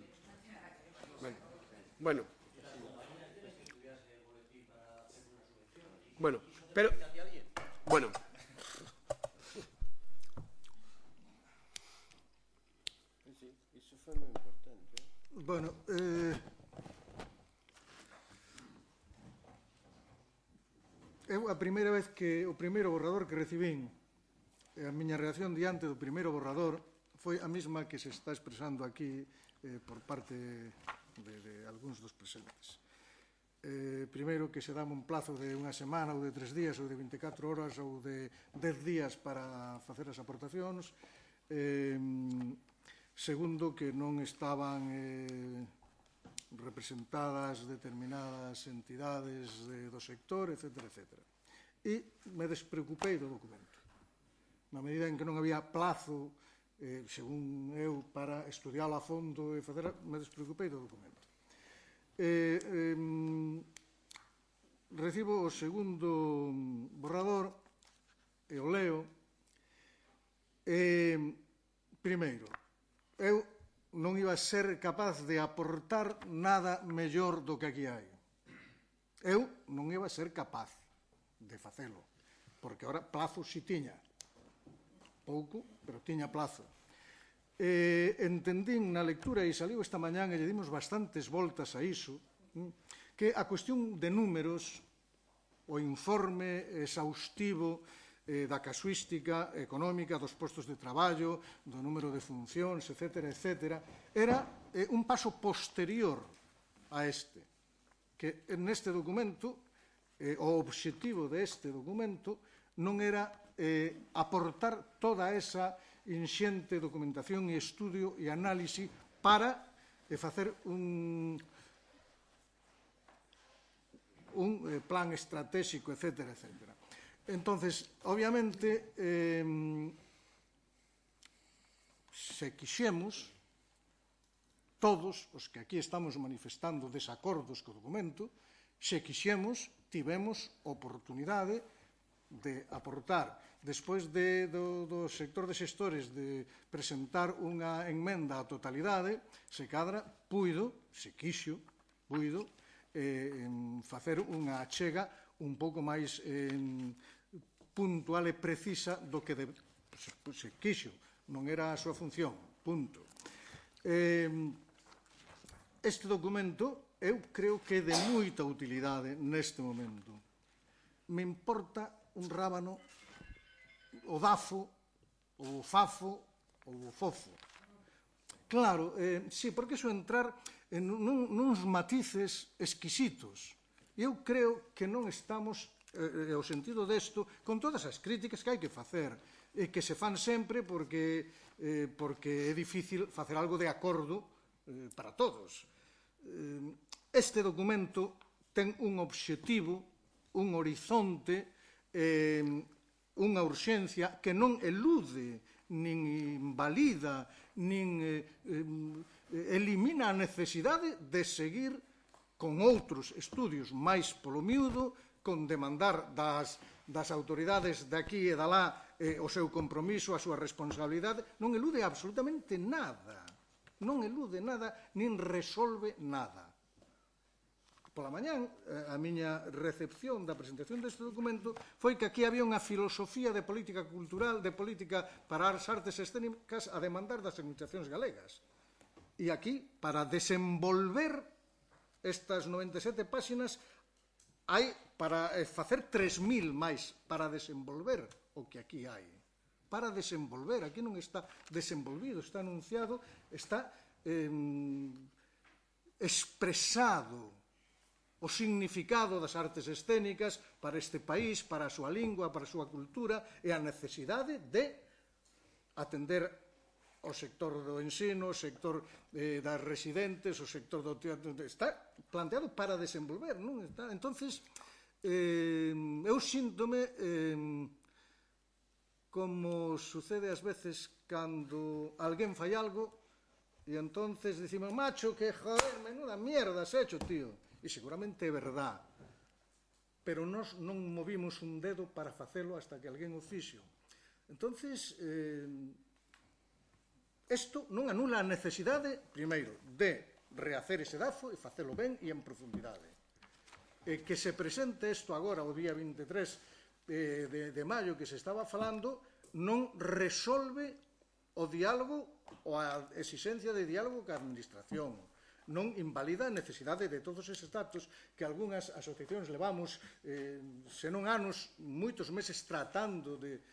Bueno, eu a primeira vez que o primeiro borrador que recibín, a miña reacción diante do primeiro borrador foi a mesma que se está expresando aquí por parte de algúns dos presentes. Primeiro, que se dá un plazo de unha semana ou de 3 días ou de 24 horas ou de 10 días para facer as aportacións. Segundo, que non estaban representadas determinadas entidades do sector, etc. E me despreocupei do documento. Na medida en que non había plazo, según eu, para estudialo a fondo e facer, me despreocupei do documento. Recibo o segundo borrador e o leo. Primeiro, eu non iba a ser capaz de aportar nada mellor do que aquí hai. Eu non iba a ser capaz de facelo, porque ahora plazo si tiña. Pouco, pero tiña plazo. Entendín na lectura, e saliu esta mañán, e lle dimos bastantes voltas a iso, que a cuestión de números, o informe exhaustivo da casuística económica, dos postos de traballo, do número de funcións, etc., era un paso posterior a este, que neste documento, o obxectivo deste documento, non era aportar toda esa inxente documentación e estudio e análise para facer un plan estratégico, etc. Entonces, obviamente, se quixemos, todos os que aquí estamos manifestando desacordos co documento, se quixemos, tivemos oportunidade de aportar. Despois do sector de xestores de presentar unha enmenda á totalidade, se cadra, se quixo, facer unha achega un pouco máis puntual e precisa do que se quixo. Non era a súa función, punto. Este documento eu creo que é de moita utilidade neste momento. Me importa un rábano o dafo, o fafo ou o fofo. Claro, sí, porque iso entrar en nuns matices exquisitos. Eu creo que non estamos, ao sentido desto, con todas as críticas que hai que facer, e que se fan sempre porque é difícil facer algo de acordo para todos. Este documento ten un obxectivo, un horizonte, unha urxencia que non elude, nin invalida, nin elimina a necesidade de seguir con outros estudios máis polo miúdo, con demandar das autoridades de aquí e de lá o seu compromiso, a súa responsabilidade. Non elude absolutamente nada. Non elude nada, nin resolve nada. pola mañán, a miña recepción da presentación deste documento foi que aquí había unha filosofía de política cultural, de política para as artes escénicas a demandar das administracións galegas. E aquí, para desenvolver estas 97 páxinas, hai para facer 3.000 máis para desenvolver o que aquí hai. Para desenvolver, aquí non está desenvolvido, está anunciado, está expresado o significado das artes escénicas para este país, para a súa lingua, para a súa cultura e a necesidade de atender o sector do ensino, o sector das residentes, o sector do teatro. Está planteado para desenvolver, non? Entonces, eu síntome como sucede ás veces cando alguén fai algo e entonces dicimos, macho, que joder, menuda mierda has hecho, tío. E seguramente é verdad, pero nós non movimos un dedo para facelo hasta que alguén o fixo. Entonces, isto non anula a necesidade, primeiro, de rehacer ese dafo e facelo ben e en profundidade. Que se presente isto agora, o día 23 de maio que se estaba falando, non resolve o diálogo ou a exigencia de diálogo ca administración. Non invalida a necesidade de todos eses datos que algunhas asociacións levamos, senón anos, moitos meses tratando de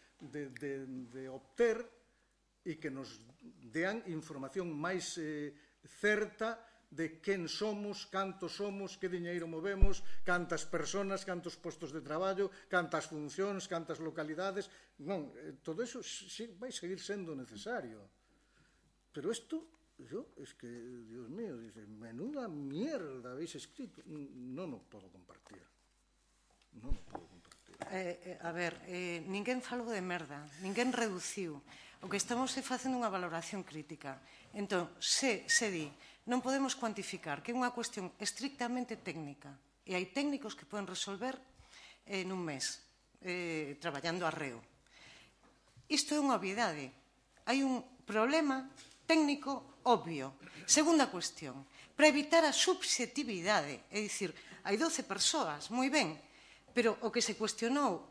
obter e que nos dean información máis certa de quen somos, cantos somos, que diñeiro movemos, cantas personas, cantos postos de traballo, cantas funcións, cantas localidades. Non, todo iso vai seguir sendo necesario. Pero isto, es que, Dios mío, dice, menuda mierda habéis escrito. Non o podo compartir. Non o podo compartir. A ver, ninguén falou de merda, ninguén reduciu. O que estamos é facendo unha valoración crítica. Entón, se di, non podemos cuantificar que é unha cuestión estrictamente técnica e hai técnicos que poden resolver nun mes, traballando arreo. Isto é unha obviedade. Hai un problema técnico obvio. Segunda cuestión, para evitar a subxetividade, é dicir, hai 12 persoas, moi ben, pero o que se cuestionou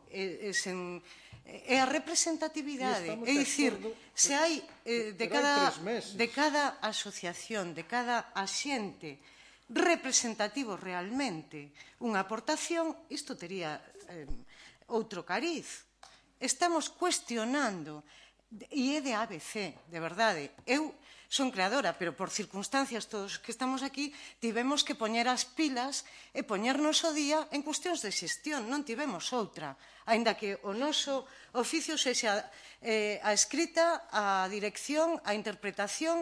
é a representatividade, é dicir, se hai de cada asociación, de cada axente representativo realmente unha aportación, isto tería outro cariz. Estamos cuestionando. E é de ABC, de verdade. Eu son creadora, pero por circunstancias todos que estamos aquí tivemos que poñer as pilas e poñernos o día en cuestións de xestión, non tivemos outra, aínda que o noso oficio sexa a escrita, a dirección, a interpretación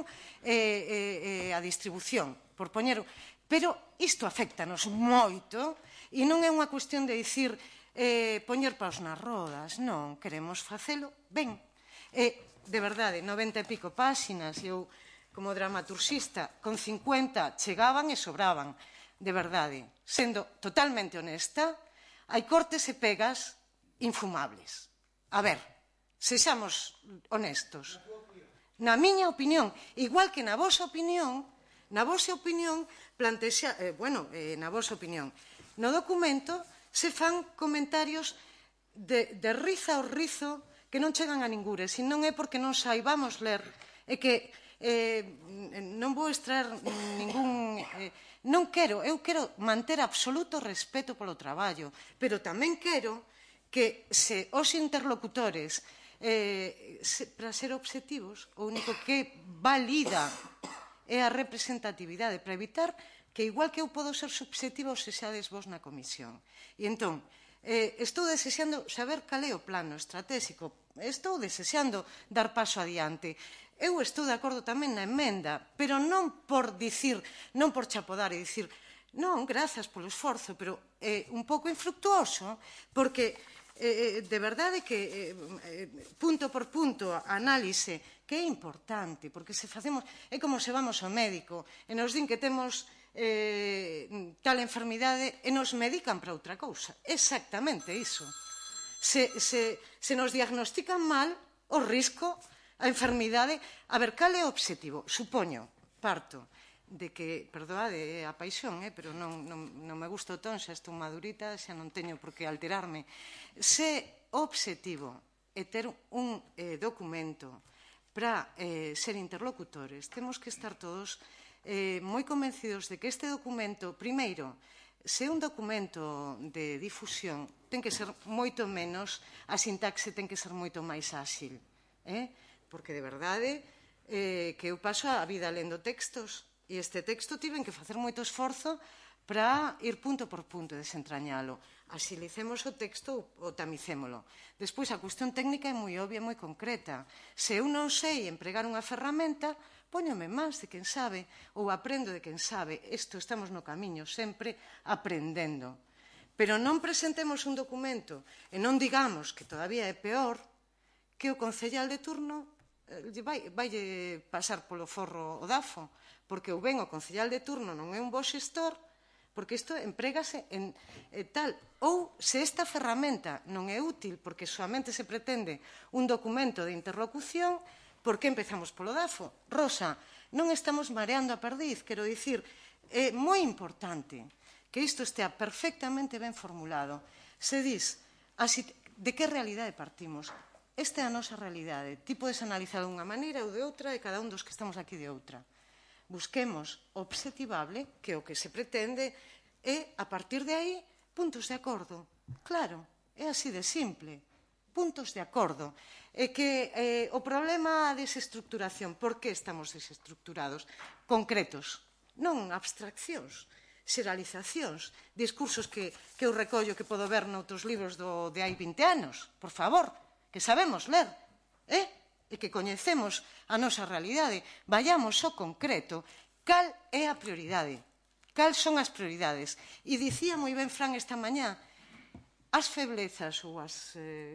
e a distribución, por poñer. Pero isto afectanos moito e non é unha cuestión de dicir poñer paus nas rodas, non, queremos facelo ben. De verdade, 90 e pico páxinas, eu, como dramaturxista, con 50 chegaban e sobraban. De verdade, sendo totalmente honesta, hai cortes e pegas infumables. A ver, sexamos honestos. Na miña opinión, igual que na vosa opinión, na vosa opinión, no documento se fan comentarios de riza ao rizo que non chegan a ningures, e non é porque non saibamos ler, é que non vou extraer ningún... eu quero manter absoluto respeto polo traballo, pero tamén quero que se os interlocutores, para ser obxectivos, o único que valida é a representatividade, para evitar que, igual que eu podo ser subxectivo, sexades vos na comisión. E entón, estou desexando saber cal é o plano estratégico, estou desexando dar paso adiante. Eu estou de acordo tamén na emenda, pero non por dicir, non por chapodar e dicir, non, grazas polo esforzo, pero un pouco infructuoso, porque de verdade que punto por punto a análise que é importante, porque se facemos, é como se vamos ao médico e nos din que temos tal enfermidade e nos medican para outra cousa. Exactamente iso. Se nos diagnostican mal, o risco, a enfermidade... A ver, cal é o obxectivo? Supoño, parto. de que, perdoade a paixón, pero non me gusta o ton, xa estou madurita, xa non teño por que alterarme. Se o obxectivo é ter un documento para ser interlocutores, temos que estar todos moi convencidos de que este documento, primeiro, se un documento de difusión, ten que ser moito menos, a sintaxe ten que ser moito máis áxil, porque de verdade que eu paso a vida lendo textos, e este texto tiven que facer moito esforzo para ir punto por punto e desentrañalo. Axilicemos o texto ou tamicémolo. Despois, a cuestión técnica é moi obvia e moi concreta. Se eu non sei empregar unha ferramenta, póñome máis de quen sabe ou aprendo de quen sabe. Isto estamos no camiño, sempre aprendendo. Pero non presentemos un documento e non digamos que todavía é peor que o concellal de turno vai pasar polo forro o DAFO, porque ou ben o concellal de turno non é un bo xestor, porque isto emprégase en tal. Ou, se esta ferramenta non é útil porque soamente se pretende un documento de interlocución, por que empezamos polo DAFO? Rosa, non estamos mareando a perdiz, quero dicir, é moi importante que isto estea perfectamente ben formulado. Se dis, de que realidade partimos? Esta é a nosa realidade. Ti podes analizar de unha maneira ou de outra e cada un dos que estamos aquí de outra. Busquemos o obxectivable, que o que se pretende é, a partir de aí, puntos de acordo. Claro, é así de simple. Puntos de acordo. E que o problema da desestructuración, por que estamos desestructurados? Concretos, non abstraccións, xeralizacións, discursos que eu recollo que podo ver noutros libros de hai 20 anos, por favor, que sabemos ler, e que coñecemos a nosa realidade. Vayamos ao concreto. Cal é a prioridade? Cal son as prioridades? E dicía moi ben Fran esta mañá, as feblezas ou as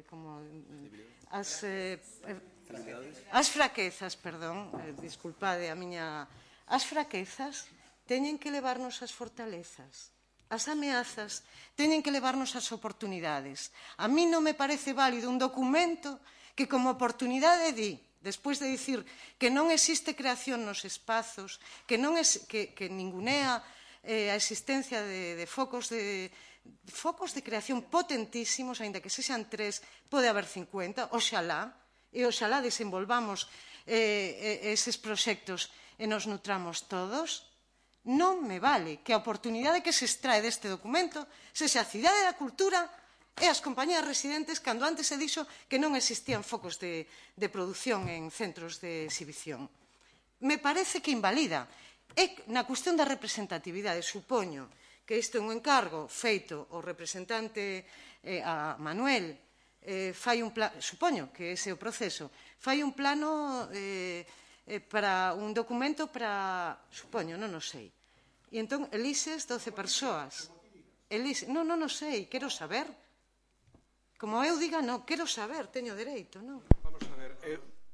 fraquezas, perdón, disculpade a miña, as fraquezas teñen que levarnos ás fortalezas. As ameazas teñen que levarnos ás oportunidades. A mí non me parece válido un documento que como oportunidade di, despois de dicir que non existe creación nos espazos, que ningunea a existencia de focos de creación potentísimos, aínda que sexan 3, pode haber 50, oxalá, e oxalá desenvolvamos eses proxectos e nos nutramos todos. Non me vale que a oportunidade que se extrae deste documento sexa a cidade da cultura e as compañías residentes, cando antes se dixo que non existían focos de produción en centros de exhibición. Me parece que invalida. E na cuestión da representatividade, supoño que isto é un encargo feito ao representante, a Manuel, supoño que ese é o proceso, fai un plano para un documento para, supoño, non o sei. E entón elises 12 persoas. Non o sei, quero saber. Como eu diga, non, quero saber, teño dereito, non? Vamos a ver.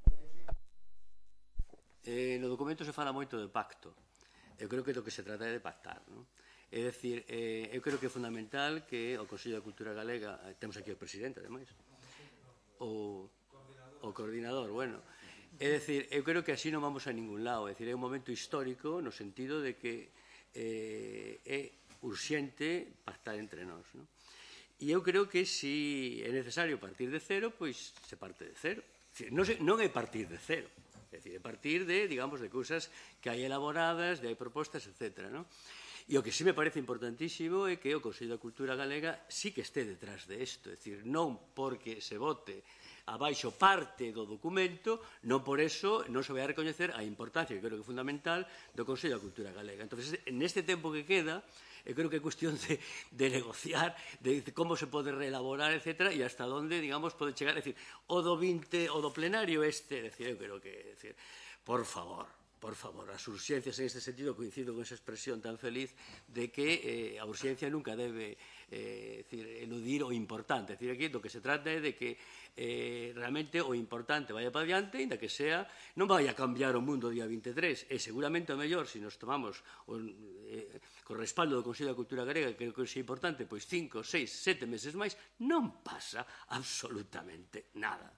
No documento se fala moito de pacto. Eu creo que do que se trata é de pactar, non? É dicir, eu creo que é fundamental que o Consello da Cultura Galega, temos aquí o presidente, ademais, o coordinador, bueno, é dicir, eu creo que así non vamos a ningún lado, é dicir, é un momento histórico no sentido de que é urxente pactar entre nós, non? E eu creo que se é necesario partir de cero, pois se parte de cero. Non é partir de cero, é dicir, é partir de, digamos, de cousas que hai elaboradas, de hai propostas, etc. E o que sí me parece importantísimo é que o Consello da Cultura Galega sí que este detrás de isto, é dicir, non porque se vote abaixo parte do documento, non por eso non se vai a recoñecer a importancia, que creo que é fundamental, do Consello da Cultura Galega. Entón, neste tempo que queda, eu creo que é cuestión de negociar, de como se pode reelaborar, etc., e hasta onde, digamos, pode chegar, é dicir, o do 20, o do plenario este, é dicir, eu creo que, é dicir, por favor, as urxencias en este sentido, coincido con esa expresión tan feliz de que a urxencia nunca debe eludir o importante. É dicir, aquí do que se trata é de que realmente o importante vaya para diante, ainda que sea, non vai a cambiar o mundo o día 23, e seguramente o mellor, se nos tomamos co respaldo do Consello da Cultura Galega, que creo que é importante, pois 5, 6, 7 meses máis, non pasa absolutamente nada.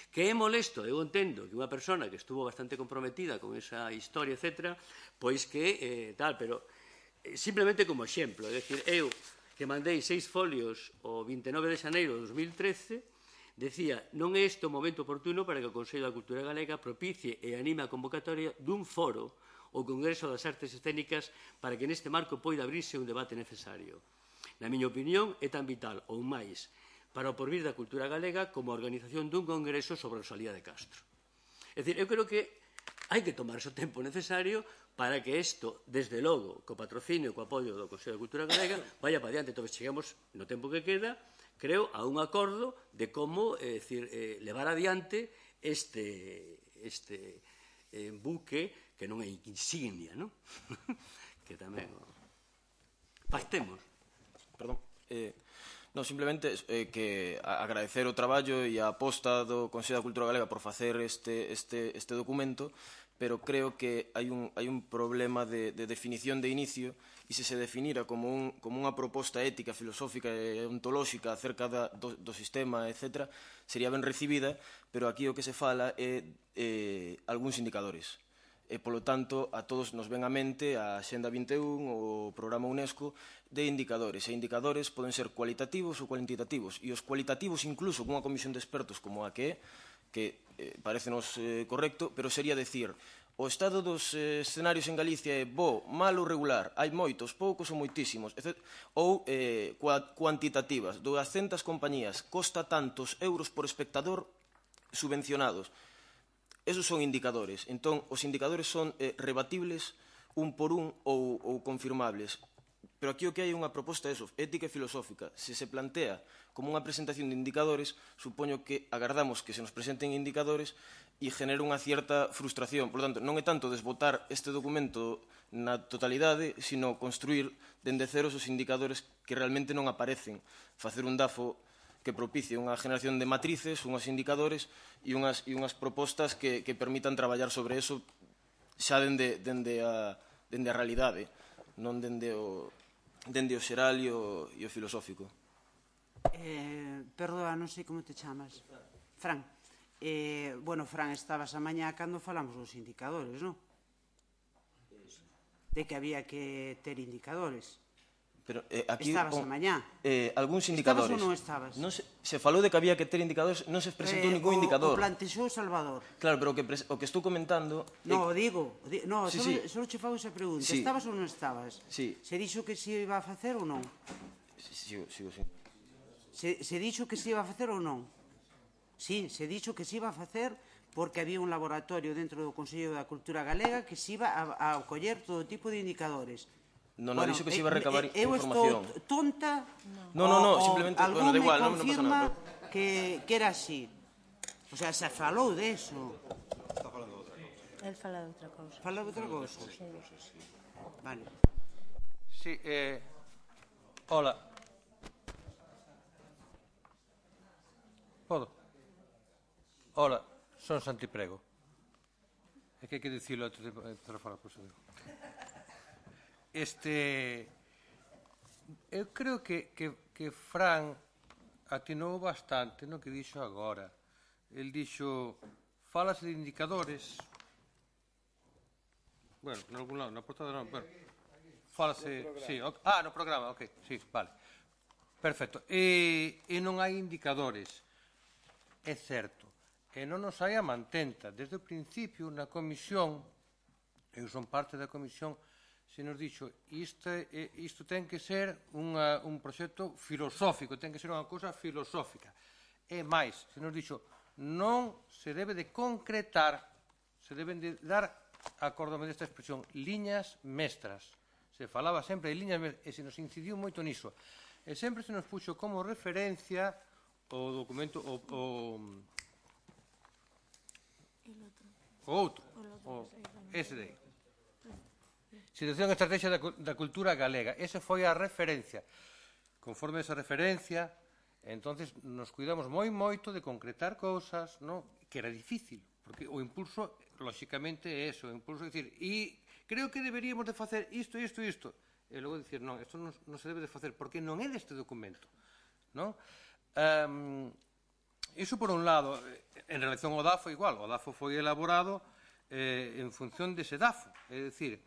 Que é molesto, eu entendo que unha persona que estuvo bastante comprometida con esa historia, etc., pois que tal, pero simplemente como exemplo, é dicir, eu que mandei 6 folios o 29 de xaneiro de 2013, decía, non é este o momento oportuno para que o Consello da Cultura Galega propicie e anime a convocatoria dun foro o Congreso das Artes Escénicas para que neste marco poida abrirse un debate necesario. Na miña opinión, é tan vital ou máis para o porvir da cultura galega como a organización dun congreso sobre Rosalía de Castro. É dicir, eu creo que hai que tomarse o tempo necesario para que isto, desde logo, co patrocinio e co apoio do Consello da Cultura Galega, vaya para diante. Entón, chegamos, no tempo que queda, creo, a un acordo de como levar adiante este buque que non é insignia, non? Que tamén pactemos. Perdón. Non, simplemente que agradecer o traballo e a aposta do Consello da Cultura Galega por facer este documento, pero creo que hai un problema de definición de inicio, e se se definira como unha proposta ética, filosófica e ontolóxica acerca do sistema, etc., sería ben recibida, pero aquí o que se fala é algúns indicadores. E, polo tanto, a todos nos ven a mente a Axenda 21, o Programa UNESCO, de indicadores. E indicadores poden ser cualitativos ou cuantitativos. E os cualitativos, incluso, cunha comisión de expertos como a que parecenos correcto, pero sería decir, o estado dos escenarios en Galicia é bo, malo, regular, hai moitos, poucos ou moitísimos, etc. Ou cuantitativas, 200 compañías, costa tantos euros por espectador subvencionados. Esos son indicadores. Entón, os indicadores son rebatibles un por un ou confirmables. Pero aquí o que hai é unha proposta ética e filosófica. Se se plantea como unha presentación de indicadores, supoño que agardamos que se nos presenten indicadores e genere unha cierta frustración. Por lo tanto, non é tanto desbotar este documento na totalidade, sino construir dende ceros os indicadores que realmente non aparecen. Facer un DAFO que propicie unha generación de matrices, unhos indicadores e unhas propostas que permitan traballar sobre eso xa dende a realidade, non dende o xeral e o filosófico. Perdoa, non sei como te chamas. Fran. Bueno, Fran, estabas a mañá cando falamos dos indicadores, non? De que había que ter indicadores. Pero aquí estabas a mañá. Algúns indicadores. Estabas ou non estabas? Se falou de que había que ter indicadores, non se presentou ningún indicador. O plantexou Salvador. Claro, pero o que estou comentando... No, digo, só che fago esa pregunta. Estabas ou non estabas? Sí. Se dixo que se iba a facer ou non? Sigo. Se dixo que se iba a facer ou non? Sí, se dixo que se iba a facer porque había un laboratorio dentro do Consello da Cultura Galega que se iba a coller todo tipo de indicadores. Non dixo que se iba a recabar información. Eu estou tonta? Non, simplemente, bueno, da igual, non pasa nada. Que era así. O sea, se falou de eso. Está falando de outra cousa. El fala de outra cousa. Fala de outra cousa? Sí. Vale. Sí, hola. Podo? Hola, son Santi Prego. É que hai que dicilo antes de empezar a falar, por eso digo. Eu creo que Fran atinou bastante no que dixo agora. El dixo, falase de indicadores. Bueno, en algún lado, na portada non, bueno. Falase, sí, no programa, ok, sí, vale. Perfecto. E non hai indicadores. É certo. E non nos hai a mantenta. Desde o principio, na comisión, eu son parte da comisión, se nos dixo, isto ten que ser un proxecto filosófico, ten que ser unha cousa filosófica. E máis, se nos dixo, non se debe de concretar, se deben de dar, acórdome desta expresión, liñas mestras. Se falaba sempre de liñas mestras, e se nos incidiu moito niso. E sempre se nos puxo como referencia o documento, o outro, ese de aí. Situación e estrategia da cultura galega. Esa foi a referencia. Conforme esa referencia, entonces nos cuidamos moito de concretar cousas, que era difícil, porque o impulso, lóxicamente, é eso, o impulso é dicir, e creo que deberíamos de facer isto, e logo dicir, non, isto non se debe de facer, porque non é deste documento, non? Iso por un lado, en relación ao DAFO, igual, o DAFO foi elaborado en función dese DAFO, é dicir,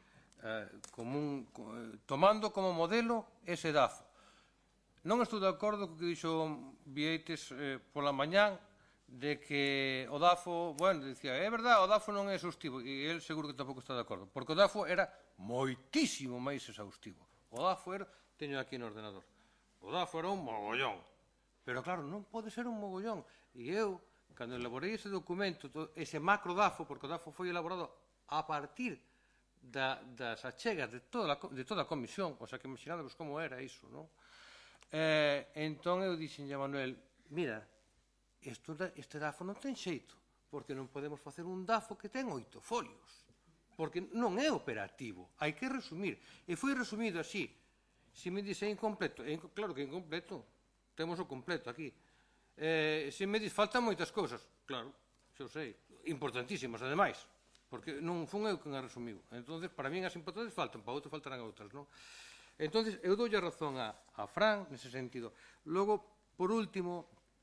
tomando como modelo ese DAFO. Non estou de acordo co que dixo Vieites pola mañán, de que o DAFO, bueno, dicía, é verdade, o DAFO non é exhaustivo, e ele seguro que tampouco está de acordo, porque o DAFO era moitísimo máis exhaustivo. O DAFO era, teño aquí no ordenador, o DAFO era un mogollón, pero claro, non pode ser un mogollón, e eu, cando elaborei ese documento, ese macro DAFO, porque o DAFO foi elaborado a partir das achegas de toda a comisión, o sea, que imaginadevos como era iso, non? Entón eu dixenlle a Manuel, mira, este DAFO non ten xeito, porque non podemos facer un DAFO que ten 8 folios, porque non é operativo, hai que resumir, e foi resumido así. Se me dice incompleto, claro que é incompleto, temos o completo aquí. Se me dice faltan moitas cousas, claro, xo sei, importantísimas, ademais, porque non fun eu quen a resumiu. Entón, para min as importantes faltan, para outros faltarán outras, non? Entón, eu doulle a razón a Fran nese sentido. Logo, por último,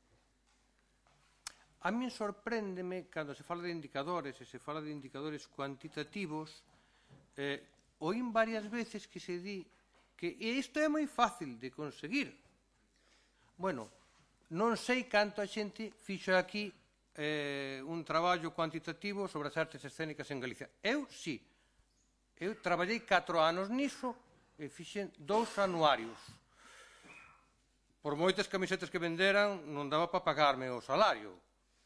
a min sorpréndeme, cando se fala de indicadores, e se fala de indicadores cuantitativos, oín varias veces que se di que isto é moi fácil de conseguir. Bueno, non sei canto a xente fixo aquí un traballo cuantitativo sobre as artes escénicas en Galicia. Eu, sí. Eu traballei 4 anos niso e fixen 2 anuarios. Por moitas camisetas que venderan, non daba para pagarme o salario.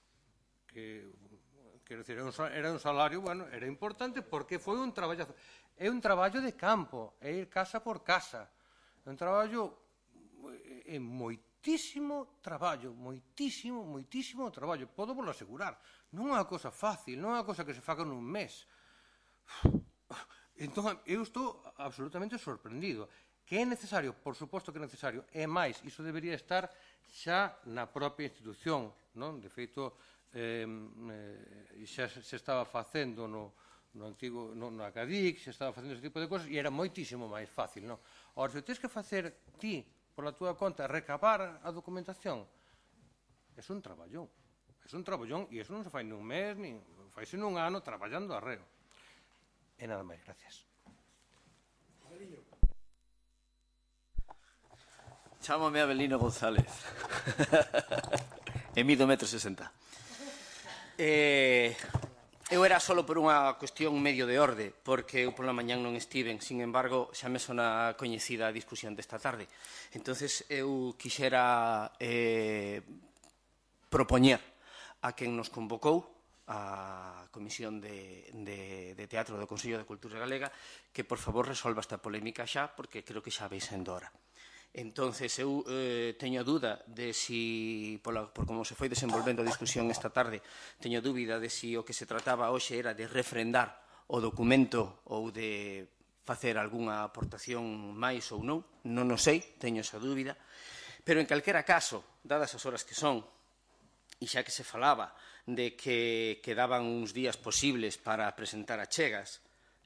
Quero dicir, era un salario, bueno, era importante porque foi un traballazo. É un traballo de campo, é ir casa por casa. É un traballo, é moitísimo traballo, moitísimo traballo, podo vos asegurar. Non é unha cosa fácil, non é unha cosa que se faga nun mes. Entón, eu estou absolutamente sorprendido. Que é necesario? Por suposto que é necesario. É máis, iso debería estar xa na propia institución, non? De feito, xa se estaba facendo no antigo, no Acadic, se estaba facendo ese tipo de cosas e era moitísimo máis fácil, non? Ora, se tens que facer ti, pola túa conta, recabar a documentación, é un traballón, e iso non se fai nun mes, nin faise nun ano traballando arreo. E nada máis, gracias. Chámame Abelino González. E mido 1,60 m. Eu era solo por unha cuestión medio de orde, porque eu pola mañán non estiven, sin embargo, xa me sona coñecida a discusión desta tarde. Entonces, eu quixera propoñer a quen nos convocou, a Comisión de Teatro do Consello de Cultura Galega, que, por favor, resolva esta polémica xa, porque creo que xa vai sendo hora. Entonces, eu teño dúda de si, por como se foi desenvolvendo a discusión esta tarde, teño dúbida de si o que se trataba hoxe era de refrendar o documento ou de facer algunha aportación máis ou non, non o sei, teño esa dúbida, pero en calquera caso, dadas as horas que son, e xa que se falaba de que quedaban uns días posibles para presentar achegas,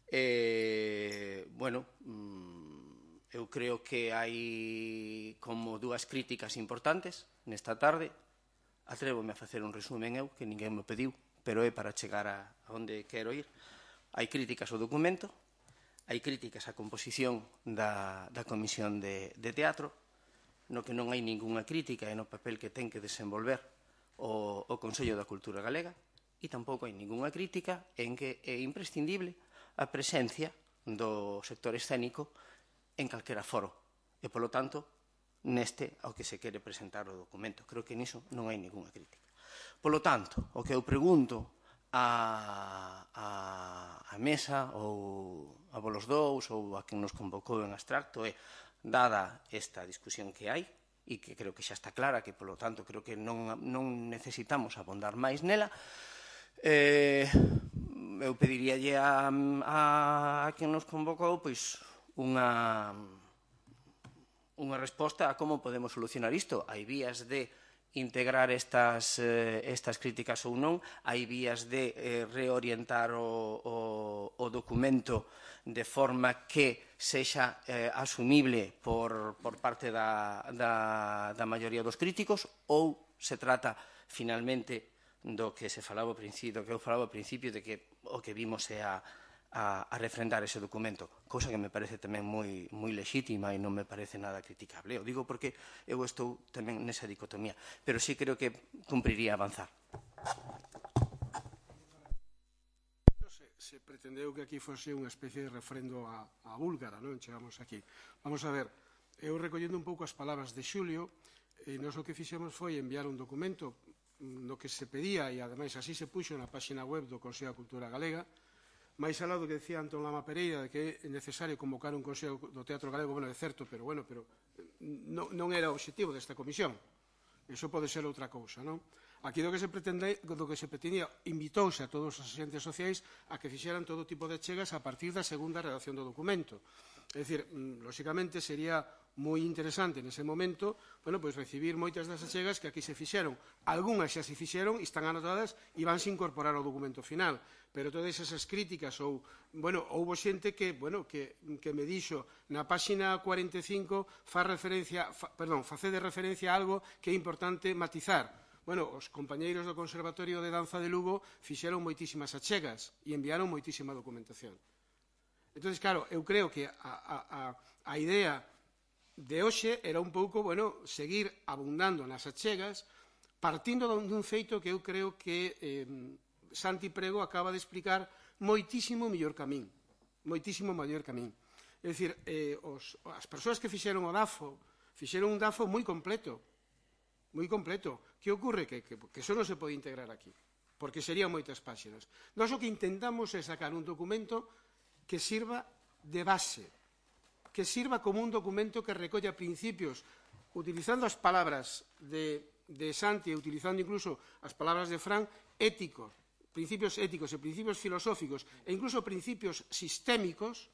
bueno, eu creo que hai como dúas críticas importantes nesta tarde. Atrévome a facer un resumen eu, que ninguén me pediu, pero é para chegar a onde quero ir. Hai críticas ao documento, hai críticas á composición da Comisión de Teatro, no que non hai ningunha crítica e no papel que ten que desenvolver o Consello da Cultura Galega, e tampouco hai ningunha crítica en que é imprescindible a presencia do sector escénico en calquera foro, e, polo tanto, neste ao que se quere presentar o documento. Creo que niso non hai ninguna crítica. Polo tanto, o que eu pregunto a mesa ou a volos dous ou a quen nos convocou en abstracto é, dada esta discusión que hai, e que creo que xa está clara, que, polo tanto, creo que non necesitamos abondar máis nela, eu pediríalle a quen nos convocou, pois, unha resposta a como podemos solucionar isto. Hai vías de integrar estas críticas ou non. Hai vías de reorientar o documento de forma que sexa asumible por parte da maioría dos críticos, ou se trata finalmente do que se falaba ao principio, de que o que vimos é a refrendar ese documento, cousa que me parece tamén moi lexítima e non me parece nada criticable. O digo porque eu estou tamén nesa dicotomía, pero sí creo que cumpriría avanzar. Se pretendeu que aquí fose unha especie de refrendo a búlgara, non? Chegamos aquí. Vamos a ver, eu recollendo un pouco as palabras de Xulio, nos o que fixemos foi enviar un documento no que se pedía, e ademais así se puxo na página web do Consello da Cultura Galega, máis alá do que decía Antón Lama Pereira, de que é necesario convocar un Consello do Teatro Galego, bueno, é certo, pero non era o obxectivo desta comisión. Iso pode ser outra cousa, non? Aquí do que se pretendía, invitouse a todos os agentes sociais a que fixeran todo tipo de achegas a partir da segunda redacción do documento. É dicir, lóxicamente, sería moi interesante nese momento, bueno, pois recibir moitas das achegas que aquí se fixeron. Algúnas xa se fixeron e están anotadas e vanse incorporar ao documento final. Pero todas esas críticas houbo xente que me dixo na páxina 45 facede referencia a algo que é importante matizar. Bueno, os compañeiros do Conservatorio de Danza de Lugo fixeron moitísimas achegas e enviaron moitísima documentación. Entón, claro, eu creo que a idea de hoxe era un pouco, seguir abundando nas achegas, partindo dun feito que eu creo que Santi Prego acaba de explicar moitísimo mellor camín. Moitísimo maior camín. É dicir, as persoas que fixeron o DAFO, fixeron un DAFO moi completo. Moi completo. Que ocorre? Que eso non se pode integrar aquí, porque serían moitas páxinas. Nós o que intentamos é sacar un documento que sirva de base, que sirva como un documento que recolla principios, utilizando as palabras de Santi e utilizando incluso as palabras de Fran, éticos, principios éticos e principios filosóficos e incluso principios sistémicos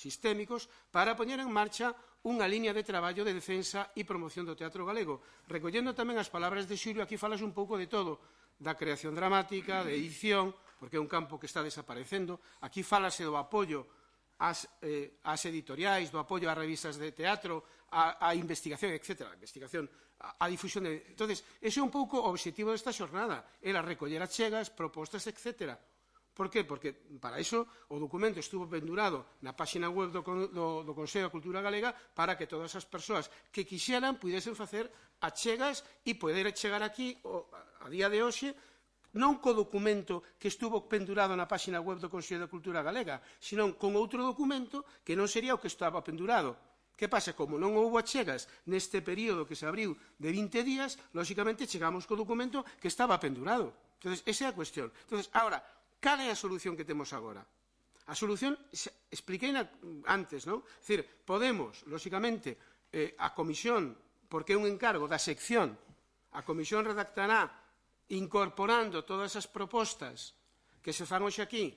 para poñer en marcha unha liña de traballo de defensa e promoción do teatro galego. Recollendo tamén as palabras de Xulio, aquí falas un pouco de todo, da creación dramática, de edición, porque é un campo que está desaparecendo. Aquí falase do apoio ás editoriais, do apoio ás revistas de teatro, a investigación, etc. A investigación, a difusión. Entonces, ese é un pouco o objetivo desta xornada, era recoller achegas, propostas, etc. Por qué? Porque para iso o documento estuvo pendurado na páxina web do Consello da Cultura Galega para que todas as persoas que quixeran pudesen facer achegas e poder chegar aquí a día de hoxe non co documento que estuvo pendurado na páxina web do Consello da Cultura Galega, sino con outro documento que non sería o que estaba pendurado. Que pasa? Como non houbo achegas neste período que se abriu de 20 días, lóxicamente chegamos co documento que estaba pendurado. Entón, esa é a cuestión. Entón, agora, cal é a solución que temos agora? A solución, expliquei antes, non? É dicir, podemos, lóxicamente, a comisión, porque é un encargo da sección, a comisión redactará incorporando todas as propostas que se fan hoxe aquí,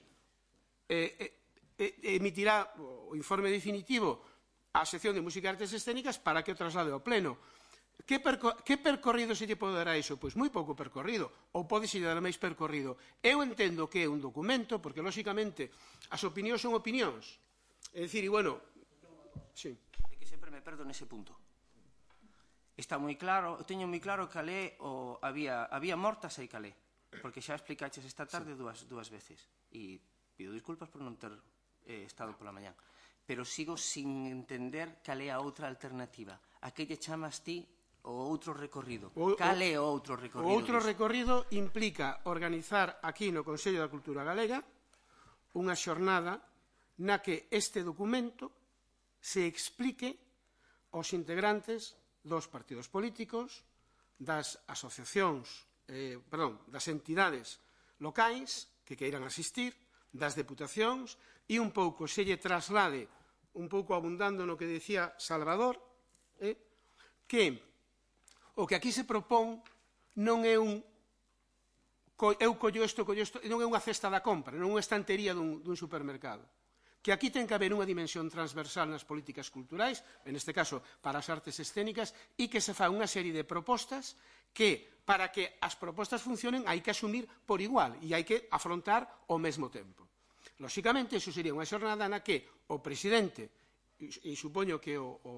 emitirá o informe definitivo á sección de Música e Artes Escénicas para que o traslade ao pleno. Que percorrido se lle pode dar a iso? Pois moi pouco percorrido, ou pode se lle dar máis percorrido. Eu entendo que é un documento, porque, lóxicamente, as opinións son opinións. É dicir, e, bueno... Sí. É que sempre me perdo nese punto. Está moi claro, teño moi claro que alé había mortas e calé, porque xa explicaches esta tarde dúas veces. E pido disculpas por non ter estado pola mañán. Pero sigo sin entender cal é a outra alternativa. A que lle chamas ti o outro recorrido? Cal é o outro recorrido? O outro recorrido implica organizar aquí no Consello da Cultura Galega unha xornada na que este documento se explique aos integrantes dos partidos políticos, das asociacións, das entidades locais que queiran asistir, das deputacións, e un pouco se lle traslade, un pouco abundando no que decía Salvador, que o que aquí se propón non é un eu collo isto, non é unha cesta da compra, non é unha estantería dun supermercado. que aquí ten que haber unha dimensión transversal nas políticas culturais, en este caso para as artes escénicas, e que se fa unha serie de propostas que, para que as propostas funcionen, hai que asumir por igual e hai que afrontar ao mesmo tempo. Lóxicamente, iso sería unha xornada na que o presidente, e supoño que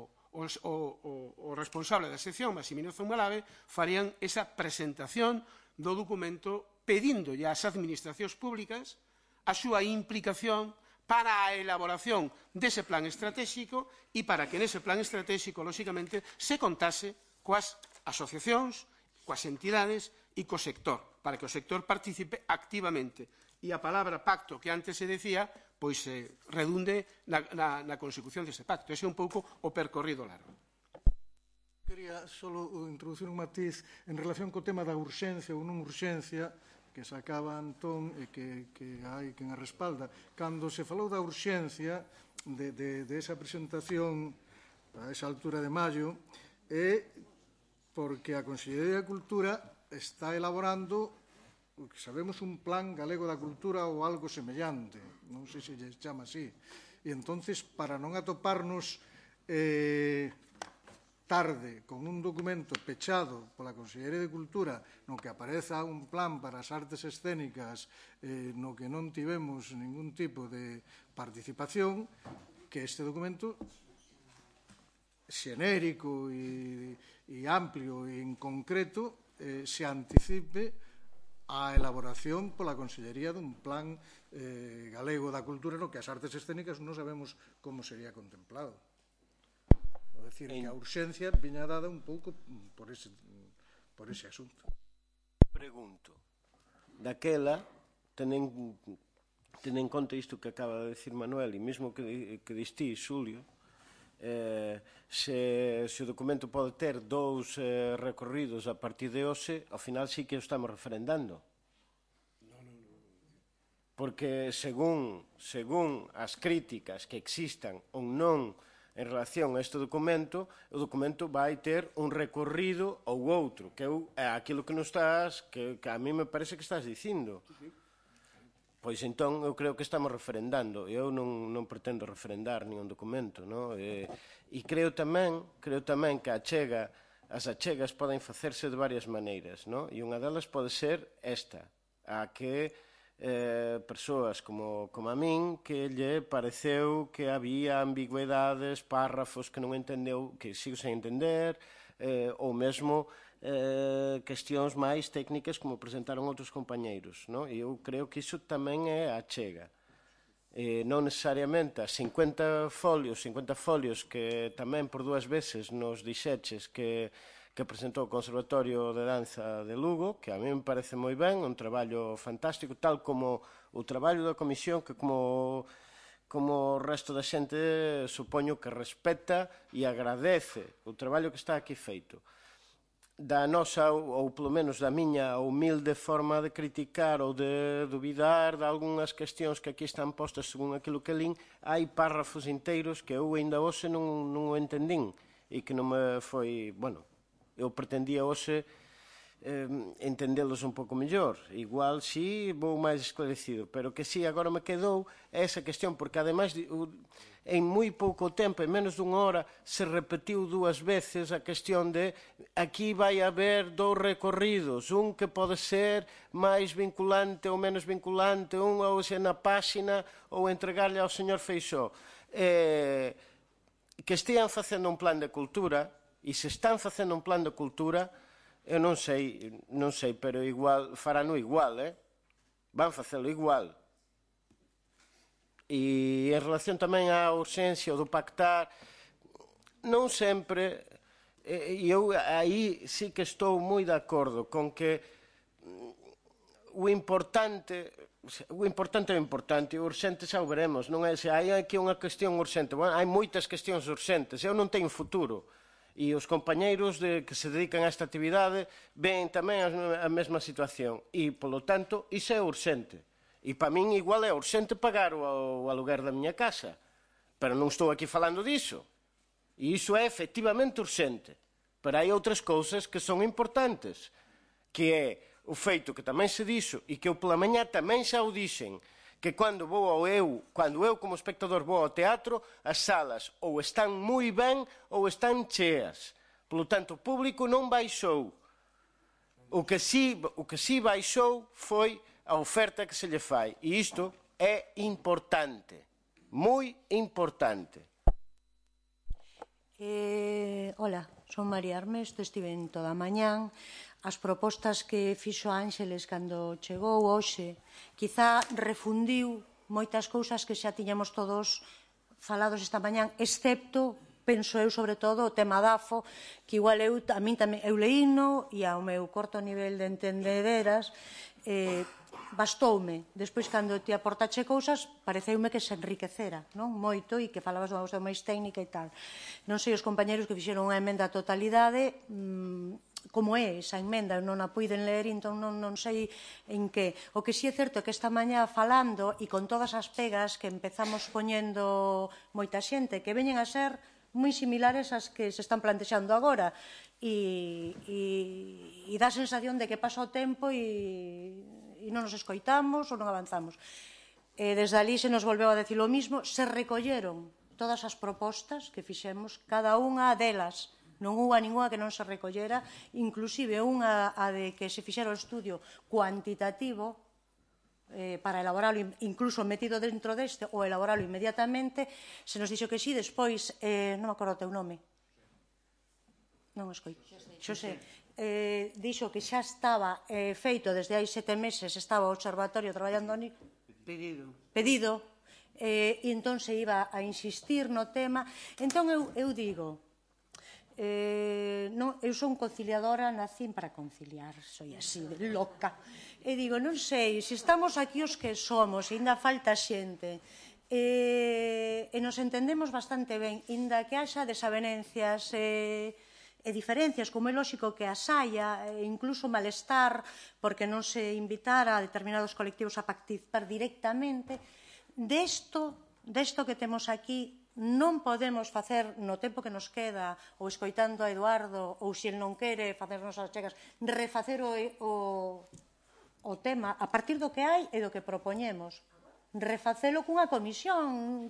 o responsable da sección, Massimino Zumalabe, farían esa presentación do documento pedindo ás administracións públicas a súa implicación para a elaboración dese plan estratégico e para que nese plan estratégico, lóxicamente, se contase coas asociacións, coas entidades e co sector, para que o sector participe activamente. E a palabra pacto que antes se decía, pois redunde na consecución deste pacto. Ese é un pouco o percorrido largo. Quería só introducir un matiz en relación co tema da urxencia ou non urxencia, que sacaba Antón e que hai quen a respalda. Cando se falou da urxencia de esa presentación a esa altura de maio, é porque a Consellería de Cultura está elaborando o que sabemos un plan galego da cultura ou algo semellante, non sei se lle chama así. E entonces, para non atoparnos tarde con un documento pechado pola Consellería de Cultura no que apareza un plan para as artes escénicas no que non tivemos ningún tipo de participación, que este documento xenérico e amplio e en concreto se anticipe á elaboración pola Consellería dun plan galego da cultura no que as artes escénicas non sabemos como sería contemplado. É dicir, que a urxencia viña dada un pouco por ese asunto. Pregunto, daquela, ten en conta isto que acaba de decir Manuel, e mesmo que diste, Xulio, se o documento pode ter 2 recorridos a partir de hoxe, ao final sí que o estamos referendando. Porque según as críticas que existan ou non en relación a este documento, o documento vai ter un recorrido ou outro, que é aquilo que non estás, que a mí me parece que estás dicindo. Pois entón eu creo que estamos referendando. Eu non pretendo referendar ningún documento, non? E creo tamén que as achegas poden facerse de varias maneiras, non? E unha delas pode ser esta, a que persoas como a min que lle pareceu que había ambigüedades, párrafos que non entendeu, que sigo sen entender, ou mesmo cuestións máis técnicas como presentaron outros compañeiros. E eu creo que iso tamén é a achega. Non necesariamente as 50 folios que tamén por 2 veces nos dixeches que presentou o Conservatorio de Danza de Lugo, que a mí me parece moi ben, un traballo fantástico, tal como o traballo da Comisión, que como o resto da xente supoño que respeta e agradece o traballo que está aquí feito. Da nosa, ou polo menos da miña humilde forma de criticar ou de dubidar de algunhas cuestións que aquí están postas según aquilo que lín, hai párrafos inteiros que eu ainda hoxe non o entendín e que non me foi, bueno, eu pretendía hoxe entendelos un pouco mellor. Igual si vou máis esclarecido, pero que si agora me quedou esa cuestión, porque ademais en moi pouco tempo, en menos dunha hora, se repetiu 2 veces a cuestión de aquí vai haber 2 recorridos, un que pode ser máis vinculante ou menos vinculante, un ou se na páxina ou entregarlle ao señor Feixóo. Que estean facendo un plan de cultura, e se están facendo un plan de cultura, eu non sei, pero igual, farano igual, van facelo igual. E en relación tamén á urxencia do pactar, non sempre, e eu aí sí que estou moi de acordo con que o importante é o importante, o urxente xa o veremos, non é se hai aquí unha cuestión urxente, hai moitas cuestións urxentes, eu non teño futuro, e os compañeiros que se dedican a esta actividade ven tamén a mesma situación e, polo tanto, iso é urxente. E para min igual é urxente pagar o aluguer da miña casa, pero non estou aquí falando diso. E iso é efectivamente urxente. Pero hai outras cousas que son importantes, que é o feito que tamén se dixo e que eu pola mañá tamén xa o dixen, que cando eu como espectador vou ao teatro, as salas ou están moi ben ou están cheas. Polo tanto, o público non baixou. O que sí baixou foi a oferta que se lle fai. E isto é importante, moi importante. Hola, son María Armesto, estive en toda a mañán. As propostas que fixo Ángeles cando chegou hoxe quizá refundiu moitas cousas que xa tiñamos todos falados esta mañán, excepto, penso eu, sobre todo, o tema DAFO, que igual a min tamén, eu leíno e ao meu corto nivel de entendederas, bastoume. Despois, cando te aportache cousas, pareceume que se enriquecera, non? Moito, e que falabas dunha cousa máis técnica e tal. Non sei os compañeros que fixeron unha emenda á totalidade, como é esa emenda, non a puiden ler, entón non sei en que. O que si é certo é que esta mañá falando, e con todas as pegas que empezamos poñendo moita xente, que veñen a ser moi similares ás que se están plantexando agora, e dá a sensación de que pasa o tempo e non nos escoitamos ou non avanzamos. Desde ali se nos volveu a decir o mismo, se recolleron todas as propostas que fixemos, cada unha delas. Non houve ninguna que non se recollera, inclusive unha a de que se fixera o estudio cuantitativo para elaborarlo, incluso metido dentro deste, ou elaborarlo inmediatamente, se nos dixo que sí, despois, non me acordo o teu nome. Non escoito. Xosé. Dixo que xa estaba feito desde hai 7 meses, estaba o observatorio traballando nisso. Pedido. E entón se iba a insistir no tema. Entón eu digo, eu son conciliadora, nacín para conciliar, soy así de loca. E digo, non sei, se estamos aquí os que somos, e ainda falta xente, e nos entendemos bastante ben, ainda que haxa desavenencias e diferencias, como é lógico que as haya, e incluso malestar, porque non se invitara a determinados colectivos a participar directamente, desto que temos aquí, non podemos facer no tempo que nos queda, ou escoitando a Eduardo, ou se el non quere facernos as chegas, refacer o tema a partir do que hai e do que propoñemos. Refacelo cunha comisión.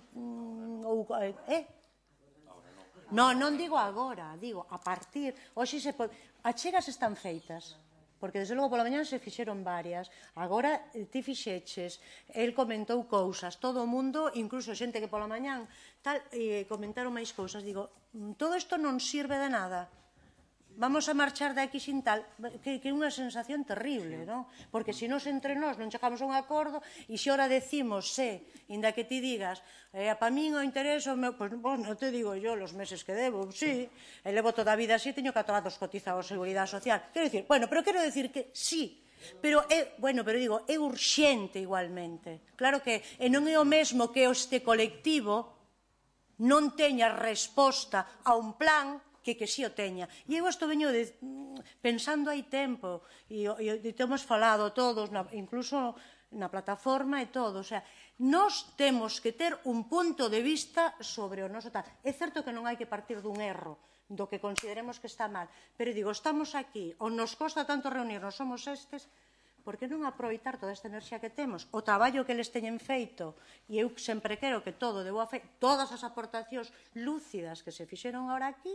Non digo agora, digo a partir. Hoxe se pode. As chegas están feitas. Porque, desde logo, pola mañá se fixeron varias. Agora ti fixeches, el comentou cousas, todo o mundo, incluso xente que pola mañán comentaron máis cousas. Digo, todo isto non sirve de nada. Vamos a marchar de aquí sin tal, que é unha sensación terrible, non? Porque se nos entre nós non chegamos a un acordo, e se ora decimos, inda que ti digas, pa min o interés, pois non te digo yo los meses que debo, sí, e levo toda a vida así, teño 4 anos cotizado a Seguridade Social. Quero dicir, pero quero dicir que sí, pero digo, é urxente igualmente. Claro que non é o mesmo que este colectivo non teña resposta a un plan que si o teña. E eu isto veño pensando hai tempo, e temos falado todos, incluso na plataforma e todo. O sea, nós temos que ter un punto de vista sobre o noso tal. É certo que non hai que partir dun erro, do que consideremos que está mal, pero digo, estamos aquí, onde nos costa tanto reunirnos, somos estes, por que non aproveitar toda esta enerxía que temos, o traballo que eles teñen feito, e eu sempre quero que todo de boa fe, todas as aportacións lúcidas que se fixeron ahora aquí,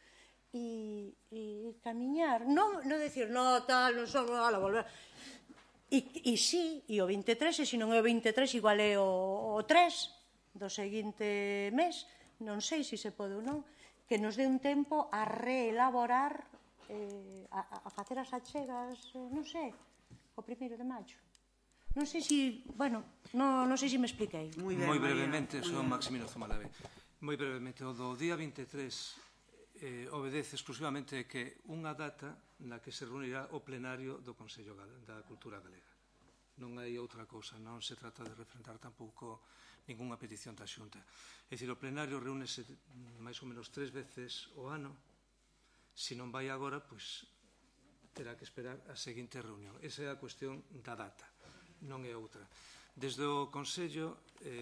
e camiñar, non decir, non, tal, non son, ala, volver. E sí, e o 23, e se non é o 23, igual é o 3 do seguinte mes, non sei se pode ou non, que nos dé un tempo a reelaborar, a facer as achegas, non sei, o 1º de maio. Non sei se, non sei se me expliquei. Moi brevemente, son Maximino Zumalave. Moi brevemente, o do día 23 obedece exclusivamente que unha data na que se reunirá o plenario do Consello da Cultura Galega. Non hai outra cousa, non se trata de referendar tampouco ningunha petición da Xunta. É dicir, o plenario reúnese máis ou menos 3 veces o ano. Se non vai agora, pois terá que esperar a seguinte reunión. Esa é a cuestión da data, non é outra. Desde o Consello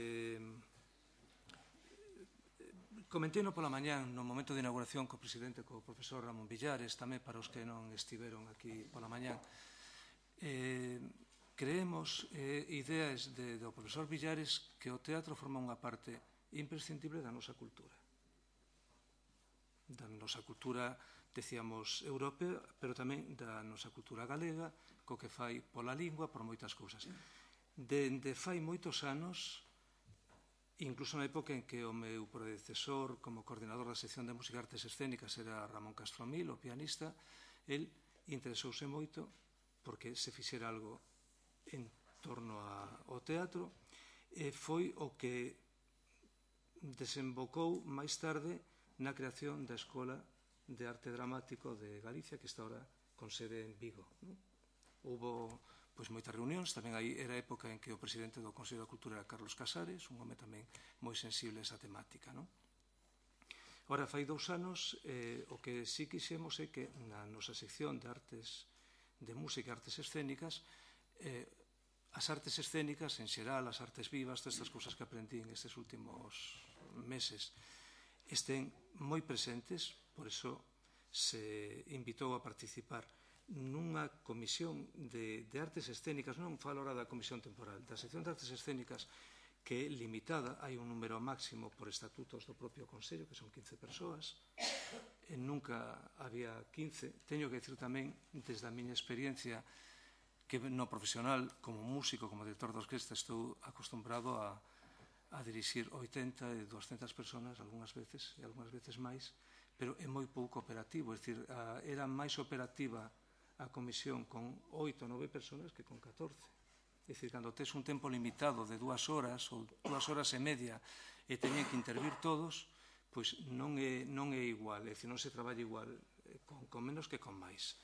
comentei-no pola mañán no momento de inauguración co presidente, co profesor Ramón Villares, tamén para os que non estiveron aquí pola mañán. creemos ideas do profesor Villares que o teatro forma unha parte imprescindible da nosa cultura. Da nosa cultura, decíamos, europea, pero tamén da nosa cultura galega, co que fai pola lingua, por moitas cousas. Dende fai moitos anos, incluso na época en que o meu predecesor como coordinador da sección de Música e Artes Escénicas era Ramón Castromil, o pianista, el interesouse moito porque se fixera algo en torno ao teatro, e foi o que desembocou máis tarde na creación da Escola de Arte Dramático de Galicia, que está ahora con sede en Vigo. Houbo moitas reunións, tamén aí era a época en que o presidente do Consello da Cultura era Carlos Casares, un home tamén moi sensible a esa temática. Ora, fai 2 anos, o que sí quixemos é que na nosa sección de artes, de música e artes escénicas, as artes escénicas, en xeral, as artes vivas, todas estas cousas que aprendí en estes últimos meses, estén moi presentes, por iso se invitou a participar nunha comisión de artes escénicas, non falo ahora da comisión temporal, da sección de artes escénicas, que é limitada, hai un número máximo por estatutos do propio Consello, que son 15 persoas, e nunca había 15. Teño que dicir tamén, desde a miña experiencia, que no profesional, como músico, como director de orquesta, estou acostumbrado a dirixir 80 e 200 personas, algunhas veces, e algunhas veces máis, pero é moi pouco operativo, é dicir, era máis operativa a comisión con 8 ou 9 personas que con 14. É dicir, cando tes un tempo limitado de 2 horas ou 2 horas e media e teñen que intervir todos, pois non é igual, é dicir, non se traballa igual con menos que con máis.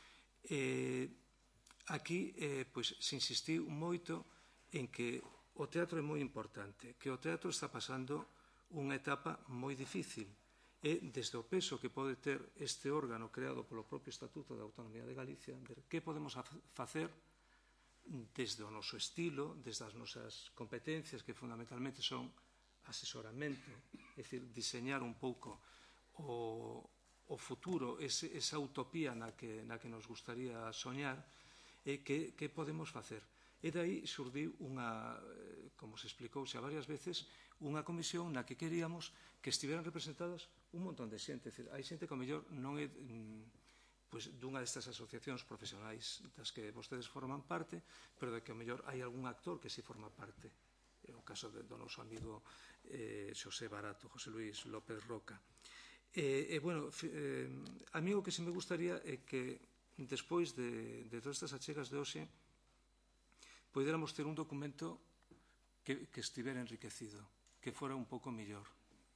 Aquí, pois, se insistiu moito en que o teatro é moi importante, que o teatro está pasando unha etapa moi difícil, e desde o peso que pode ter este órgano creado polo propio Estatuto da Autonomía de Galicia, ver que podemos facer desde o noso estilo, desde as nosas competencias, que fundamentalmente son asesoramento, é dicir, diseñar un pouco o futuro, esa utopía na que nos gustaría soñar, e que podemos facer. E dai xurdiu unha, como se explicou xa varias veces, unha comisión na que queríamos que estiveran representadas un montón de xente. Hai xente que ao mellor non é dunha destas asociacións profesionais das que vostedes forman parte, pero de que ao mellor hai algún actor que se forma parte. É o caso do noso amigo Xosé Barato, José Luis López Roca. Bueno, a mí o que se me gustaría é que despois de todas estas achegas de hoxe poderamos ter un documento que estivera enriquecido, que fora un pouco mellor,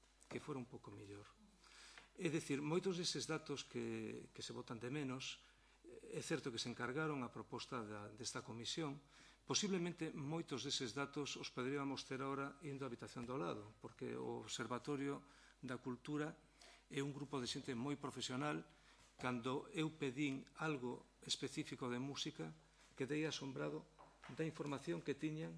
É dicir, moitos deses datos que se botan de menos, é certo que se encargaron a proposta desta comisión, posiblemente moitos deses datos os poderíamos ter agora indo á habitación do lado, porque o Observatorio da Cultura é un grupo de xente moi profesional. Cando eu pedín algo específico de música, quedei asombrado da información que tiñan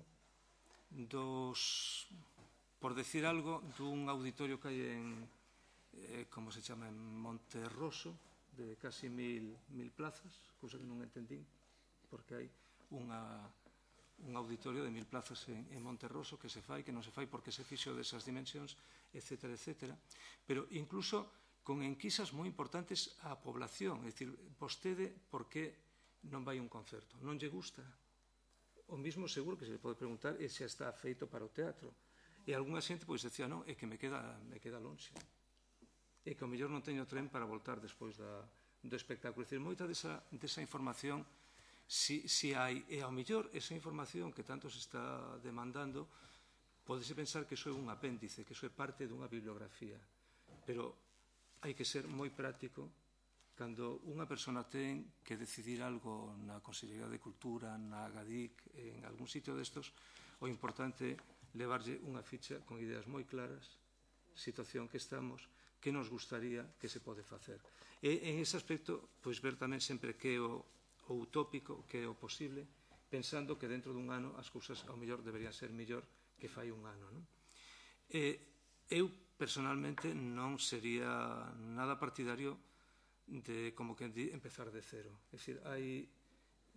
por decir algo, dun auditorio que hai en, como se chama, en Monterroso, de casi 1000 plazas, cousa que non entendín, porque hai un auditorio de 1000 plazas en Monterroso que se fai, que non se fai porque se fixo desas dimensións, etcétera, etcétera. Pero incluso con enquisas moi importantes á población, é dicir, vostede, por que non vai a un concerto? Non lle gusta? O mismo seguro que se le pode preguntar e se está feito para o teatro. E algunha xente pois decía, non, é que me queda lonxe. E que ao mellor non teño tren para voltar despois do espectáculo. É dicir, moita desa información si hai, e ao mellor esa información que tanto se está demandando, podese pensar que iso é un apéndice, que iso é parte dunha bibliografía. Pero hai que ser moi práctico. Cando unha persona ten que decidir algo na Consellería de Cultura, na Agadic, en algún sitio destos, o importante é levarlle unha ficha con ideas moi claras, situación que estamos, que nos gustaría que se pode facer. E en ese aspecto, pois ver tamén sempre que é o utópico, que é o posible, pensando que dentro dun ano as cousas ao mellor deberían ser mellor que fai un ano. Eu, personalmente, non sería nada partidario de, como que empezar de cero. É dicir, hai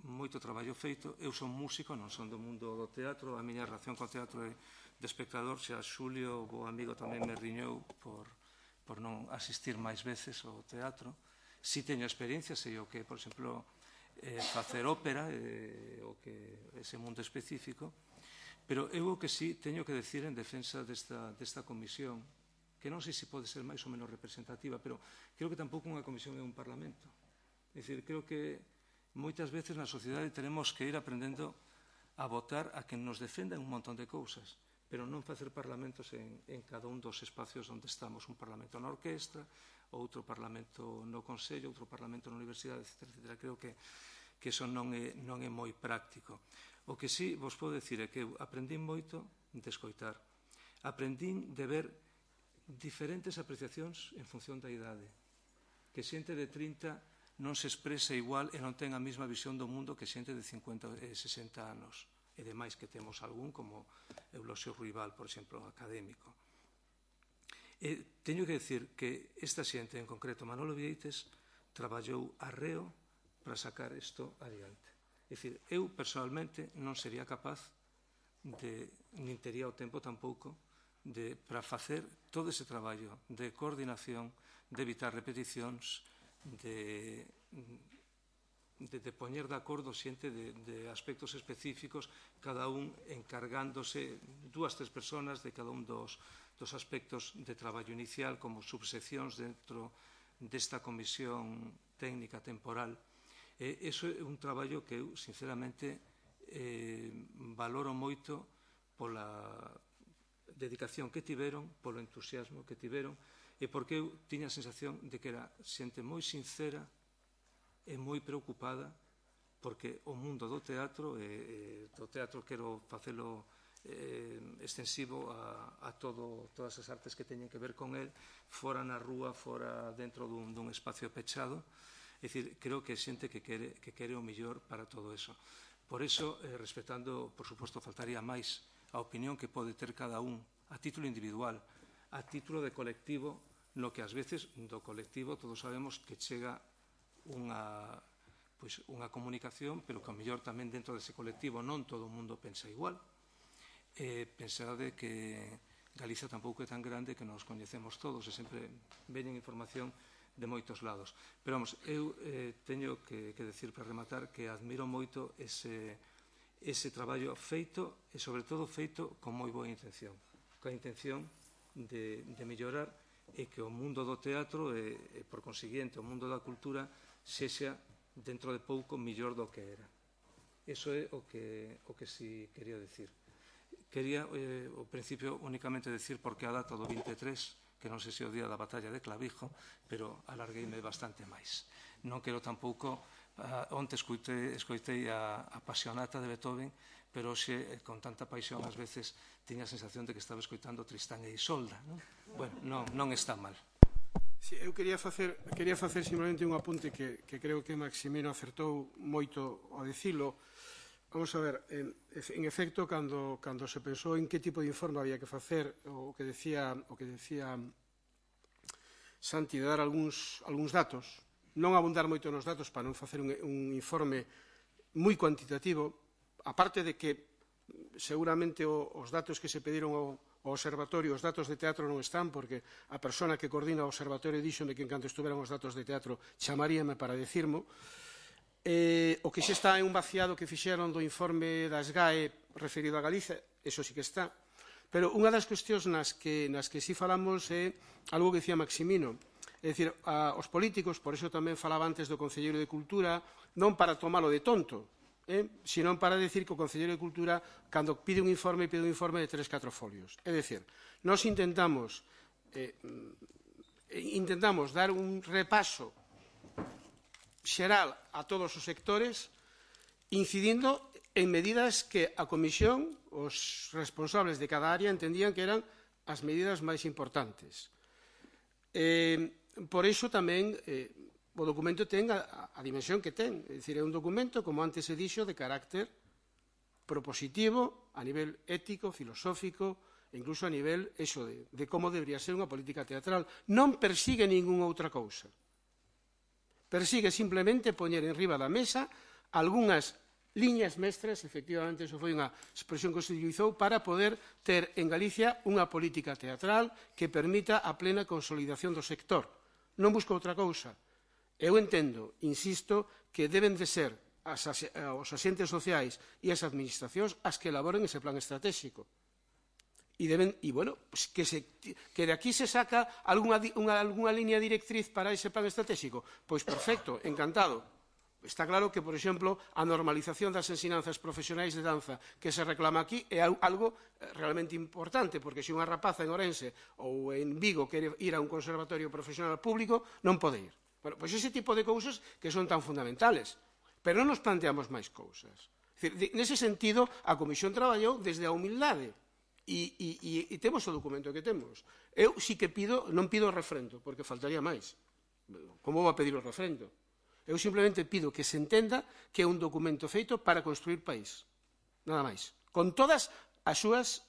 moito traballo feito. Eu son músico, non son do mundo do teatro, a miña relación co teatro é de espectador, xa Xulio, o bo amigo, tamén me riñou por non asistir máis veces ao teatro. Si teño experiencia, sei o que, por exemplo, facer ópera, o que ese mundo específico, pero eu o que sí teño que decir en defensa desta comisión, que non sei se pode ser máis ou menos representativa, pero creo que tampouco unha comisión é un parlamento. É dicir, creo que moitas veces na sociedade tenemos que ir aprendendo a votar a quen nos defenda en un montón de cousas, pero non facer parlamentos en cada un dos espacios onde estamos, un parlamento na orquestra, outro parlamento no Consello, outro parlamento na Universidade, etc. Creo que iso non é moi práctico. O que sí vos podo decir é que eu aprendín moito de escoitar. Aprendín de ver diferentes apreciacións en función da idade. Que xente de 30 non se expresa igual e non ten a mesma visión do mundo que xente de 50 e 60 anos. E demais que temos algún como Eulosio Ruibal, por exemplo, académico. Teño que decir que esta xente, en concreto Manolo Vieites, traballou arreo para sacar isto adiante. É dicir, eu personalmente non sería capaz nin tería o tempo tampouco para facer todo ese traballo de coordinación, de evitar repeticións, de poñer de acordo xente de aspectos específicos, cada un encargándose, 2, 3 personas de cada un dos aspectos de traballo inicial como subseccións dentro desta comisión técnica temporal. Eso é un traballo que eu, sinceramente, valoro moito pola dedicación que tiveron, polo entusiasmo que tiveron, e porque eu tiña a sensación de que era xente moi sincera e moi preocupada porque o mundo do teatro quero facelo extensivo a todas as artes que teñen que ver con el, fora na rúa, fora dentro dun espacio pechado. É dicir, creo que é xente que quere o mellor para todo eso. Por eso, respetando, por suposto, faltaría máis a opinión que pode ter cada un a título individual, a título de colectivo, no que ás veces do colectivo todos sabemos que chega unha comunicación, pero que ao mellor tamén dentro dese colectivo non todo o mundo pensa igual. Pensade que Galicia tampouco é tan grande que nos coñecemos todos e sempre veñen información de moitos lados. Pero, vamos, eu teño que decir para rematar que admiro moito ese traballo feito e, sobre todo, feito con moi boa intención. Coa intención de mellorar e que o mundo do teatro e, por consiguiente, o mundo da cultura sexa, dentro de pouco, millor do que era. Iso é o que si quería decir. Quería, ao principio, únicamente decir porque a data do 23, que non sei se é o día da batalla de Clavijo, pero alargueime bastante máis. Non quero tampouco, onte escoitei a Passionata de Beethoven, pero hoxe, con tanta paixón, ás veces, tiña a sensación de que estaba escoitando Tristán e Isolda. Bueno, non está mal. Sí, eu quería facer simplemente un apunte que creo que Maximino acertou moito ao dicilo. Vamos a ver, en efecto, cando se pensou en que tipo de informe había que facer, o que decía Santi de dar algúns datos, non abundar moito nos datos para non facer un informe moi cuantitativo, aparte de que seguramente os datos que se pediron ao observatorio, os datos de teatro non están, porque a persona que coordina o observatorio díxome que en canto estuveran os datos de teatro chamaríame para decirmo. O que xa está é un vaciado que fixeron do informe das GAE referido a Galicia, eso sí que está. Pero unha das cuestións nas que sí falamos é algo que dicía Maximino. É dicir, os políticos, por eso tamén falaba antes do Concelleiro de Cultura, non para tomalo de tonto, sino para decir que o Concelleiro de Cultura, cando pide un informe de 3-4 folios. É dicir, nós intentamos dar un repaso xeral a todos os sectores, incidindo en medidas que a Comisión, os responsables de cada área, entendían que eran as medidas máis importantes. Por iso tamén o documento ten a dimensión que ten. É dicir, é un documento, como antes se dixo, de carácter propositivo a nivel ético, filosófico, e incluso a nivel de como debería ser unha política teatral. Non persigue ningunha outra cousa. Persigue simplemente poñer en riba da mesa algunhas liñas mestras, efectivamente, iso foi unha expresión que se utilizou para poder ter en Galicia unha política teatral que permita a plena consolidación do sector. Non busco outra cousa. Eu entendo, insisto, que deben de ser os axentes sociais e as administracións as que elaboren ese plan estratégico. E que de aquí se saca algunha liña directriz para ese plan estratégico. Pois perfecto, encantado. Está claro que, por exemplo, a normalización das ensinanzas profesionais de danza que se reclama aquí é algo realmente importante, porque se unha rapaza en Ourense ou en Vigo quere ir a un conservatorio profesional público, non pode ir. Bueno, pois ese tipo de cousas que son tan fundamentales. Pero non nos planteamos máis cousas. Nese sentido, a Comisión traballou desde a humildade e temos o documento que temos. Eu sí que non pido o refrendo, porque faltaría máis. Como vou a pedir o refrendo? Eu simplemente pido que se entenda que é un documento feito para construir país. Nada máis. Con todas as súas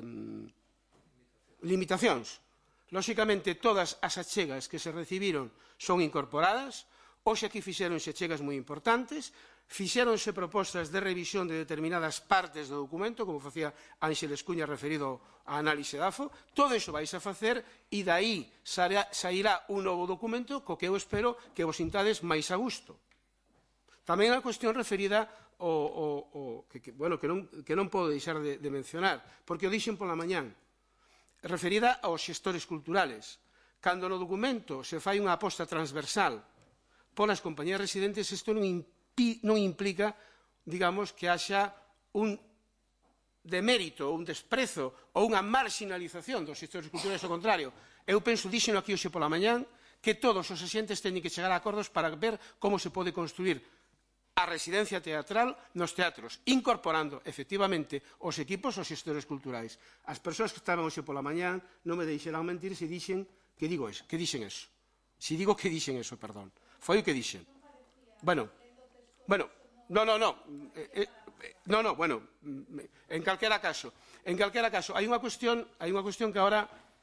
limitacións. Lóxicamente, todas as achegas que se recibiron son incorporadas. Hoxe aquí fixéronse achegas moi importantes, fixéronse propostas de revisión de determinadas partes do documento, como facía Ánxeles Cuña referido á análise da AFO. Todo iso vais a facer e daí sairá un novo documento co que eu espero que vos sintades máis a gusto. Tamén a cuestión referida que non podo deixar de mencionar, porque o dixen pola mañán, referida aos xestores culturales. Cando no documento se fai unha aposta transversal polas compañías residentes, isto non implica, digamos, que haxa un demérito, un desprezo ou unha marginalización dos sectores culturales. Ao contrario, eu penso, díxeno aquí hoxe pola mañán, que todos os axentes teñen que chegar a acordos para ver como se pode construir a residencia teatral nos teatros, incorporando, efectivamente, os equipos aos xestores culturais. As persoas que estaban hoxe pola mañán non me deixarán mentir se dixen que dixen eso. Se digo que dixen eso, perdón. Foi o que dixen. Bueno, en calquera caso, hai unha cuestión que agora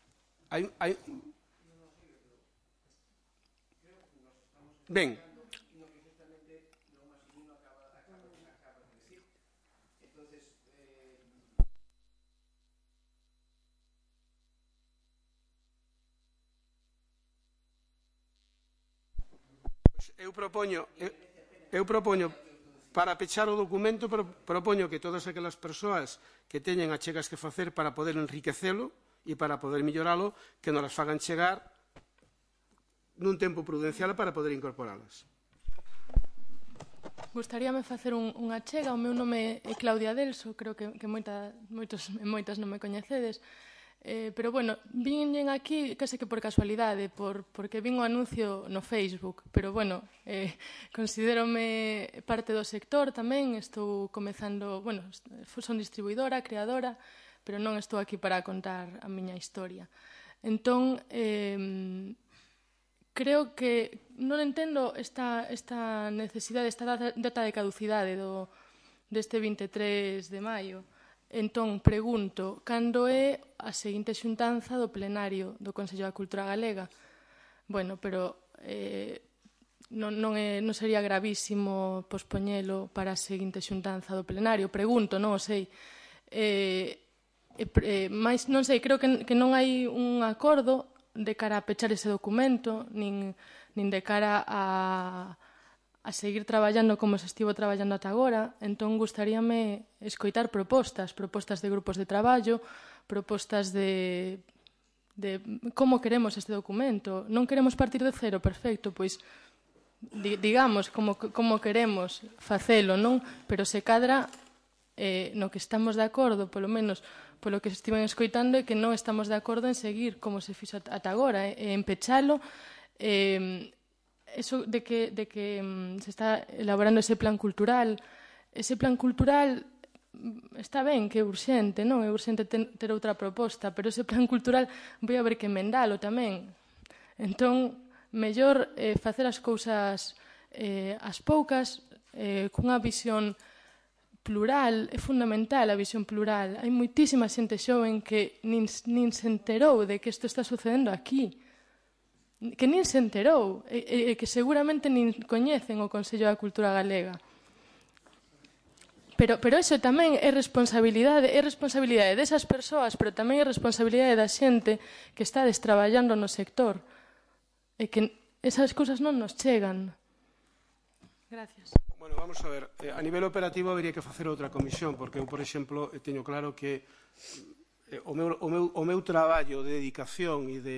ben, eu propoño para pechar o documento, propoño que todas aquelas persoas que teñen achegas que facer para poder enriquecelo e para poder melloralo, que nos las fagan chegar nun tempo prudencial para poder incorporalas. Gustaríame facer unha achega. O meu nome é Claudia Delso, creo que moitas non me coñecedes. Pero, bueno, viñen aquí case que por casualidade, porque vin o anuncio no Facebook, pero, bueno, considérome parte do sector tamén, estou comezando, bueno, son distribuidora, creadora, pero non estou aquí para contar a miña historia. Entón, creo que non entendo esta necesidade, esta data de caducidade deste 23 de maio. Entón, pregunto, cando é a seguinte xuntanza do plenario do Consello da Cultura Galega? Bueno, pero non sería gravísimo pospoñelo para a seguinte xuntanza do plenario? Pregunto, non o sei. Mais, non sei, creo que non hai un acordo de cara a pechar ese documento, nin de cara a seguir traballando como se estivo traballando ata agora. Entón, gustaríame escoitar propostas de grupos de traballo, propostas de como queremos este documento. Non queremos partir de cero, perfecto, pois digamos como queremos facelo, non? Pero se cadra no que estamos de acordo, polo menos polo que estiven escoitando, é que non estamos de acordo en seguir como se fixo ata agora, en pechalo, eso de que se está elaborando ese plan cultural está ben que é urxente, non? É urxente ter outra proposta, pero ese plan cultural vai haber que emendalo tamén. Entón, mellor facer as cousas as poucas, cunha visión plural. É fundamental a visión plural. Hai moitísima xente xoven que nin se enterou de que isto está sucedendo aquí, que nin se enterou, e que seguramente nin coñecen o Consello da Cultura Galega. Pero eso tamén é responsabilidade desas persoas, pero tamén é responsabilidade da xente que está destraballando no sector. E que esas cousas non nos chegan. Gracias. Bueno, vamos a ver. A nivel operativo habería que facer outra comisión, porque eu, por exemplo, teño claro que o meu traballo de dedicación e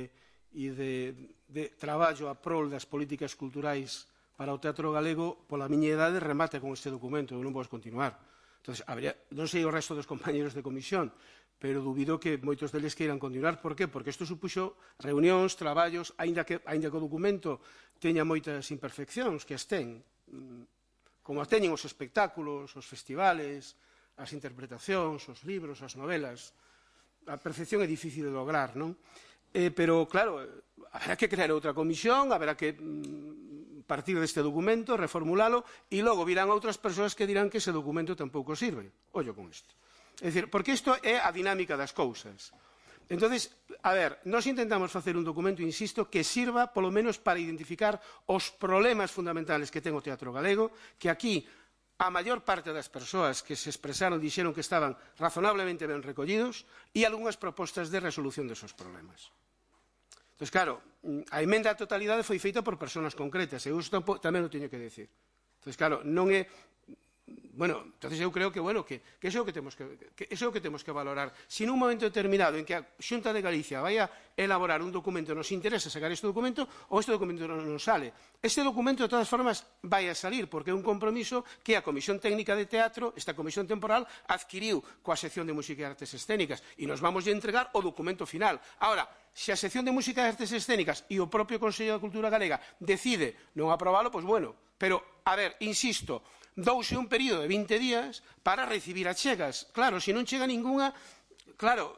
de traballo a prol das políticas culturais para o teatro galego, pola miña idade, remate con este documento. Eu non podo continuar. Entonces, non sei o resto dos compañeros de comisión, pero dubido que moitos deles queiran continuar. Por qué? Porque isto supuxo reunións, traballos, aínda que o documento teña moitas imperfeccións, que as ten, como as teñen os espectáculos, os festivales, as interpretacións, os libros, as novelas. A perfección é difícil de lograr, non? Pero, claro, haberá que crear outra comisión, haberá que partir deste documento, reformulalo, e logo virán outras persoas que dirán que ese documento tampouco sirve. Ollo con isto. É dicir, porque isto é a dinámica das cousas. Entonces, a ver, nós intentamos facer un documento, insisto, que sirva polo menos para identificar os problemas fundamentales que ten o teatro galego, que aquí a maior parte das persoas que se expresaron dixeron que estaban razonablemente ben recollidos e algunhas propostas de resolución desos problemas. Entón, claro, a emenda á totalidade foi feita por persoas concretas, e eu tamén o teño que decir. Entón, claro, non é... Bueno, entonces eu creo que, que iso é o que temos que valorar. Se nun momento determinado en que a Xunta de Galicia vai a elaborar un documento, nos interesa sacar este documento, ou este documento non sale. Este documento, de todas formas, vai a salir, porque é un compromiso que a Comisión Técnica de Teatro, esta comisión temporal, adquiriu coa sección de Música e Artes Escénicas, e nos vamos a entregar o documento final. Ahora, se a sección de Música e Artes Escénicas e o propio Consello da Cultura Galega decide non aprobalo, pois bueno. Pero, a ver, insisto, douse un período de 20 días para recibir achegas. Claro, se non chega ningunha, claro.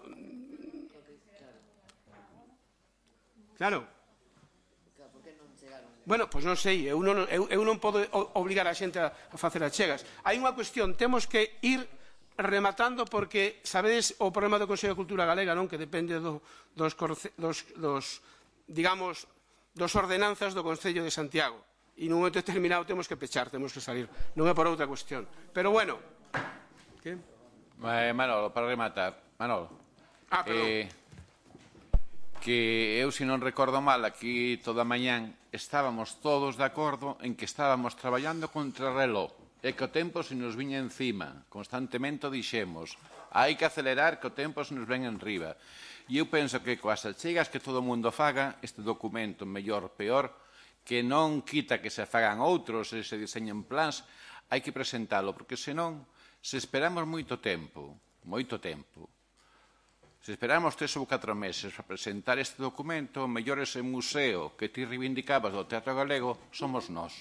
Bueno, pois non sei, eu non podo obligar a xente a facer achegas. Hai unha cuestión, temos que ir rematando porque, sabedes, o problema do Consello de Cultura Galega, non, que depende dos ordenanzas do Concello de Santiago. E nun momento determinado temos que pechar, temos que salir. Non é por outra cuestión. Pero, bueno. ¿Qué? Manolo, para rematar. Manolo. Perdón. Que eu, se non recordo mal, aquí toda mañán estábamos todos de acordo en que estábamos traballando contra reloj e que o tempo se nos viña encima. Constantemente dixemos, hai que acelerar que o tempo se nos ven enriba. E eu penso que coas achegas que todo o mundo faga, este documento, mellor, peor, que non quita que se fagan outros e se diseñen plans, hai que presentalo, porque senón, se esperamos moito tempo, se esperamos 3 ou 4 meses para presentar este documento, mellor ese museo que ti reivindicabas do Teatro Galego somos nós.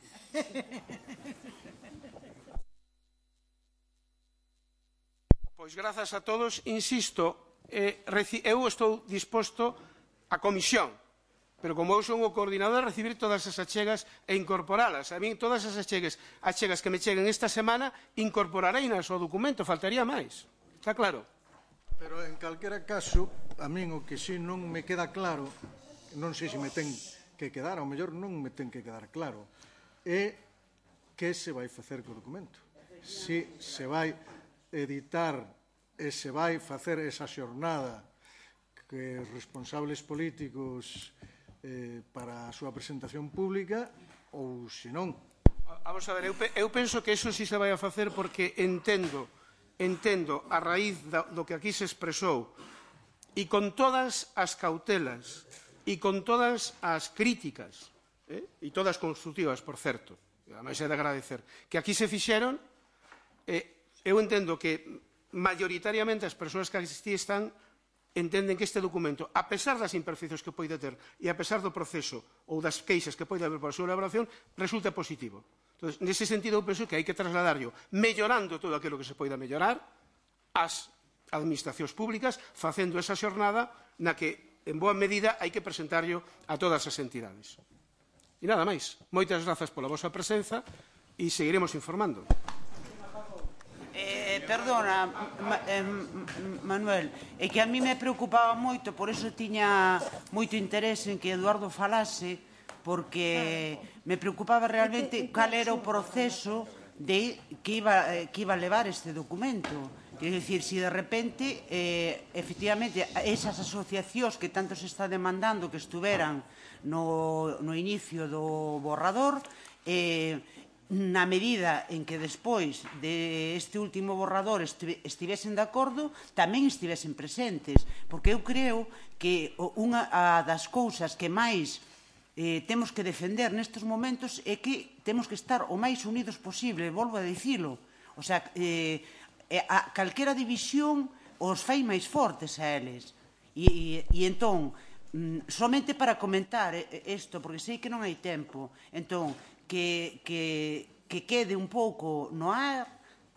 Pois grazas a todos, insisto, eu estou disposto a comisión, pero como eu son o coordinador, a recibir todas as achegas e incorporalas. A min todas as achegas que me cheguen esta semana incorporareinas ao documento, faltaría máis. Está claro? Pero en calquera caso, a min o que si non me queda claro, non sei se me ten que quedar, ao mellor non me ten que quedar claro, é que se vai facer co documento. Se se vai editar e se vai facer esa xornada que os responsables políticos para a súa presentación pública ou se non. Vamos a ver, eu penso que eso sí se vai a facer porque entendo a raíz do que aquí se expresou e con todas as cautelas e con todas as críticas e todas constructivas, por certo, ademais é de agradecer, que aquí se fixeron, eu entendo que maioritariamente as persoas que aquí están entenden que este documento, a pesar das imperfeccións que poida ter e a pesar do proceso ou das queixas que poida haber para a súa elaboración, resulta positivo. Entón, nese sentido, eu penso que hai que trasladarlo, mellorando todo aquilo que se poida mellorar, ás administracións públicas, facendo esa xornada na que, en boa medida, hai que presentarlo a todas as entidades. E nada máis. Moitas grazas pola vosa presenza e seguiremos informando. Perdona, Manuel, é que a mí me preocupaba moito, por eso tiña moito interés en que Eduardo falase, porque me preocupaba realmente cal era o proceso de que iba a levar este documento. Quer dicir, se de repente, efectivamente, esas asociacións que tanto se está demandando que estuveran no inicio do borrador, na medida en que despois deste último borrador estivesen de acordo, tamén estivesen presentes. Porque eu creo que unha das cousas que máis temos que defender nestes momentos é que temos que estar o máis unidos posible, volvo a dicilo. O sea, a calquera división os fai máis fortes a eles. E entón, somente para comentar isto, porque sei que non hai tempo, entón, que quede un pouco no ar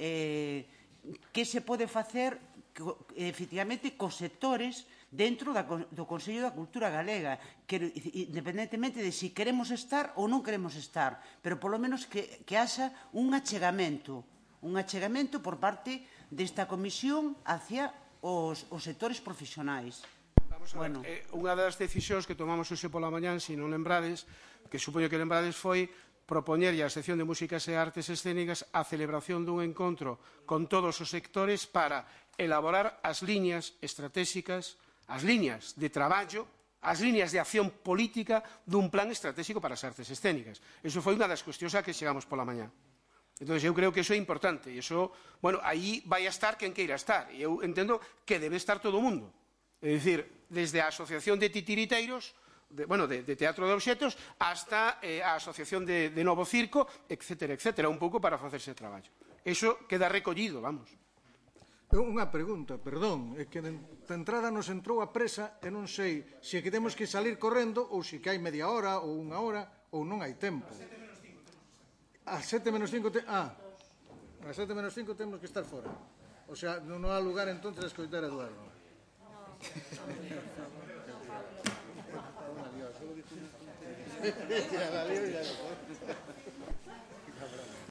que se pode facer efectivamente cos sectores dentro do Consello da Cultura Galega, independentemente de si queremos estar ou non queremos estar, pero polo menos que haxa un achegamento por parte desta comisión hacia os sectores profesionais. Unha das decisións que tomamos hoxe pola mañán, se non lembrades, que supoño que lembrades, foi propoñerlle á sección de Músicas e Artes Escénicas a celebración dun encontro con todos os sectores para elaborar as liñas estratégicas, as liñas de traballo, as liñas de acción política dun plan estratégico para as artes escénicas. Iso foi unha das cuestións a que chegamos pola mañán. Entón, eu creo que iso é importante. E iso, bueno, aí vai a estar quen queira estar. E eu entendo que debe estar todo o mundo. É dicir, desde a Asociación de Titiriteiros, de Teatro de Obxetos, hasta a Asociación de Novo Circo, etcétera, etcétera, un pouco para facerse traballo. Iso queda recollido, vamos. Unha pregunta, perdón, é que de entrada nos entrou a presa e non sei se que temos que salir correndo ou se que hai media hora ou unha hora ou non hai tempo. A 7 menos 5 a 7 menos 5 temos que estar fora. O sea, non há lugar entonces a escoitar a Eduardo.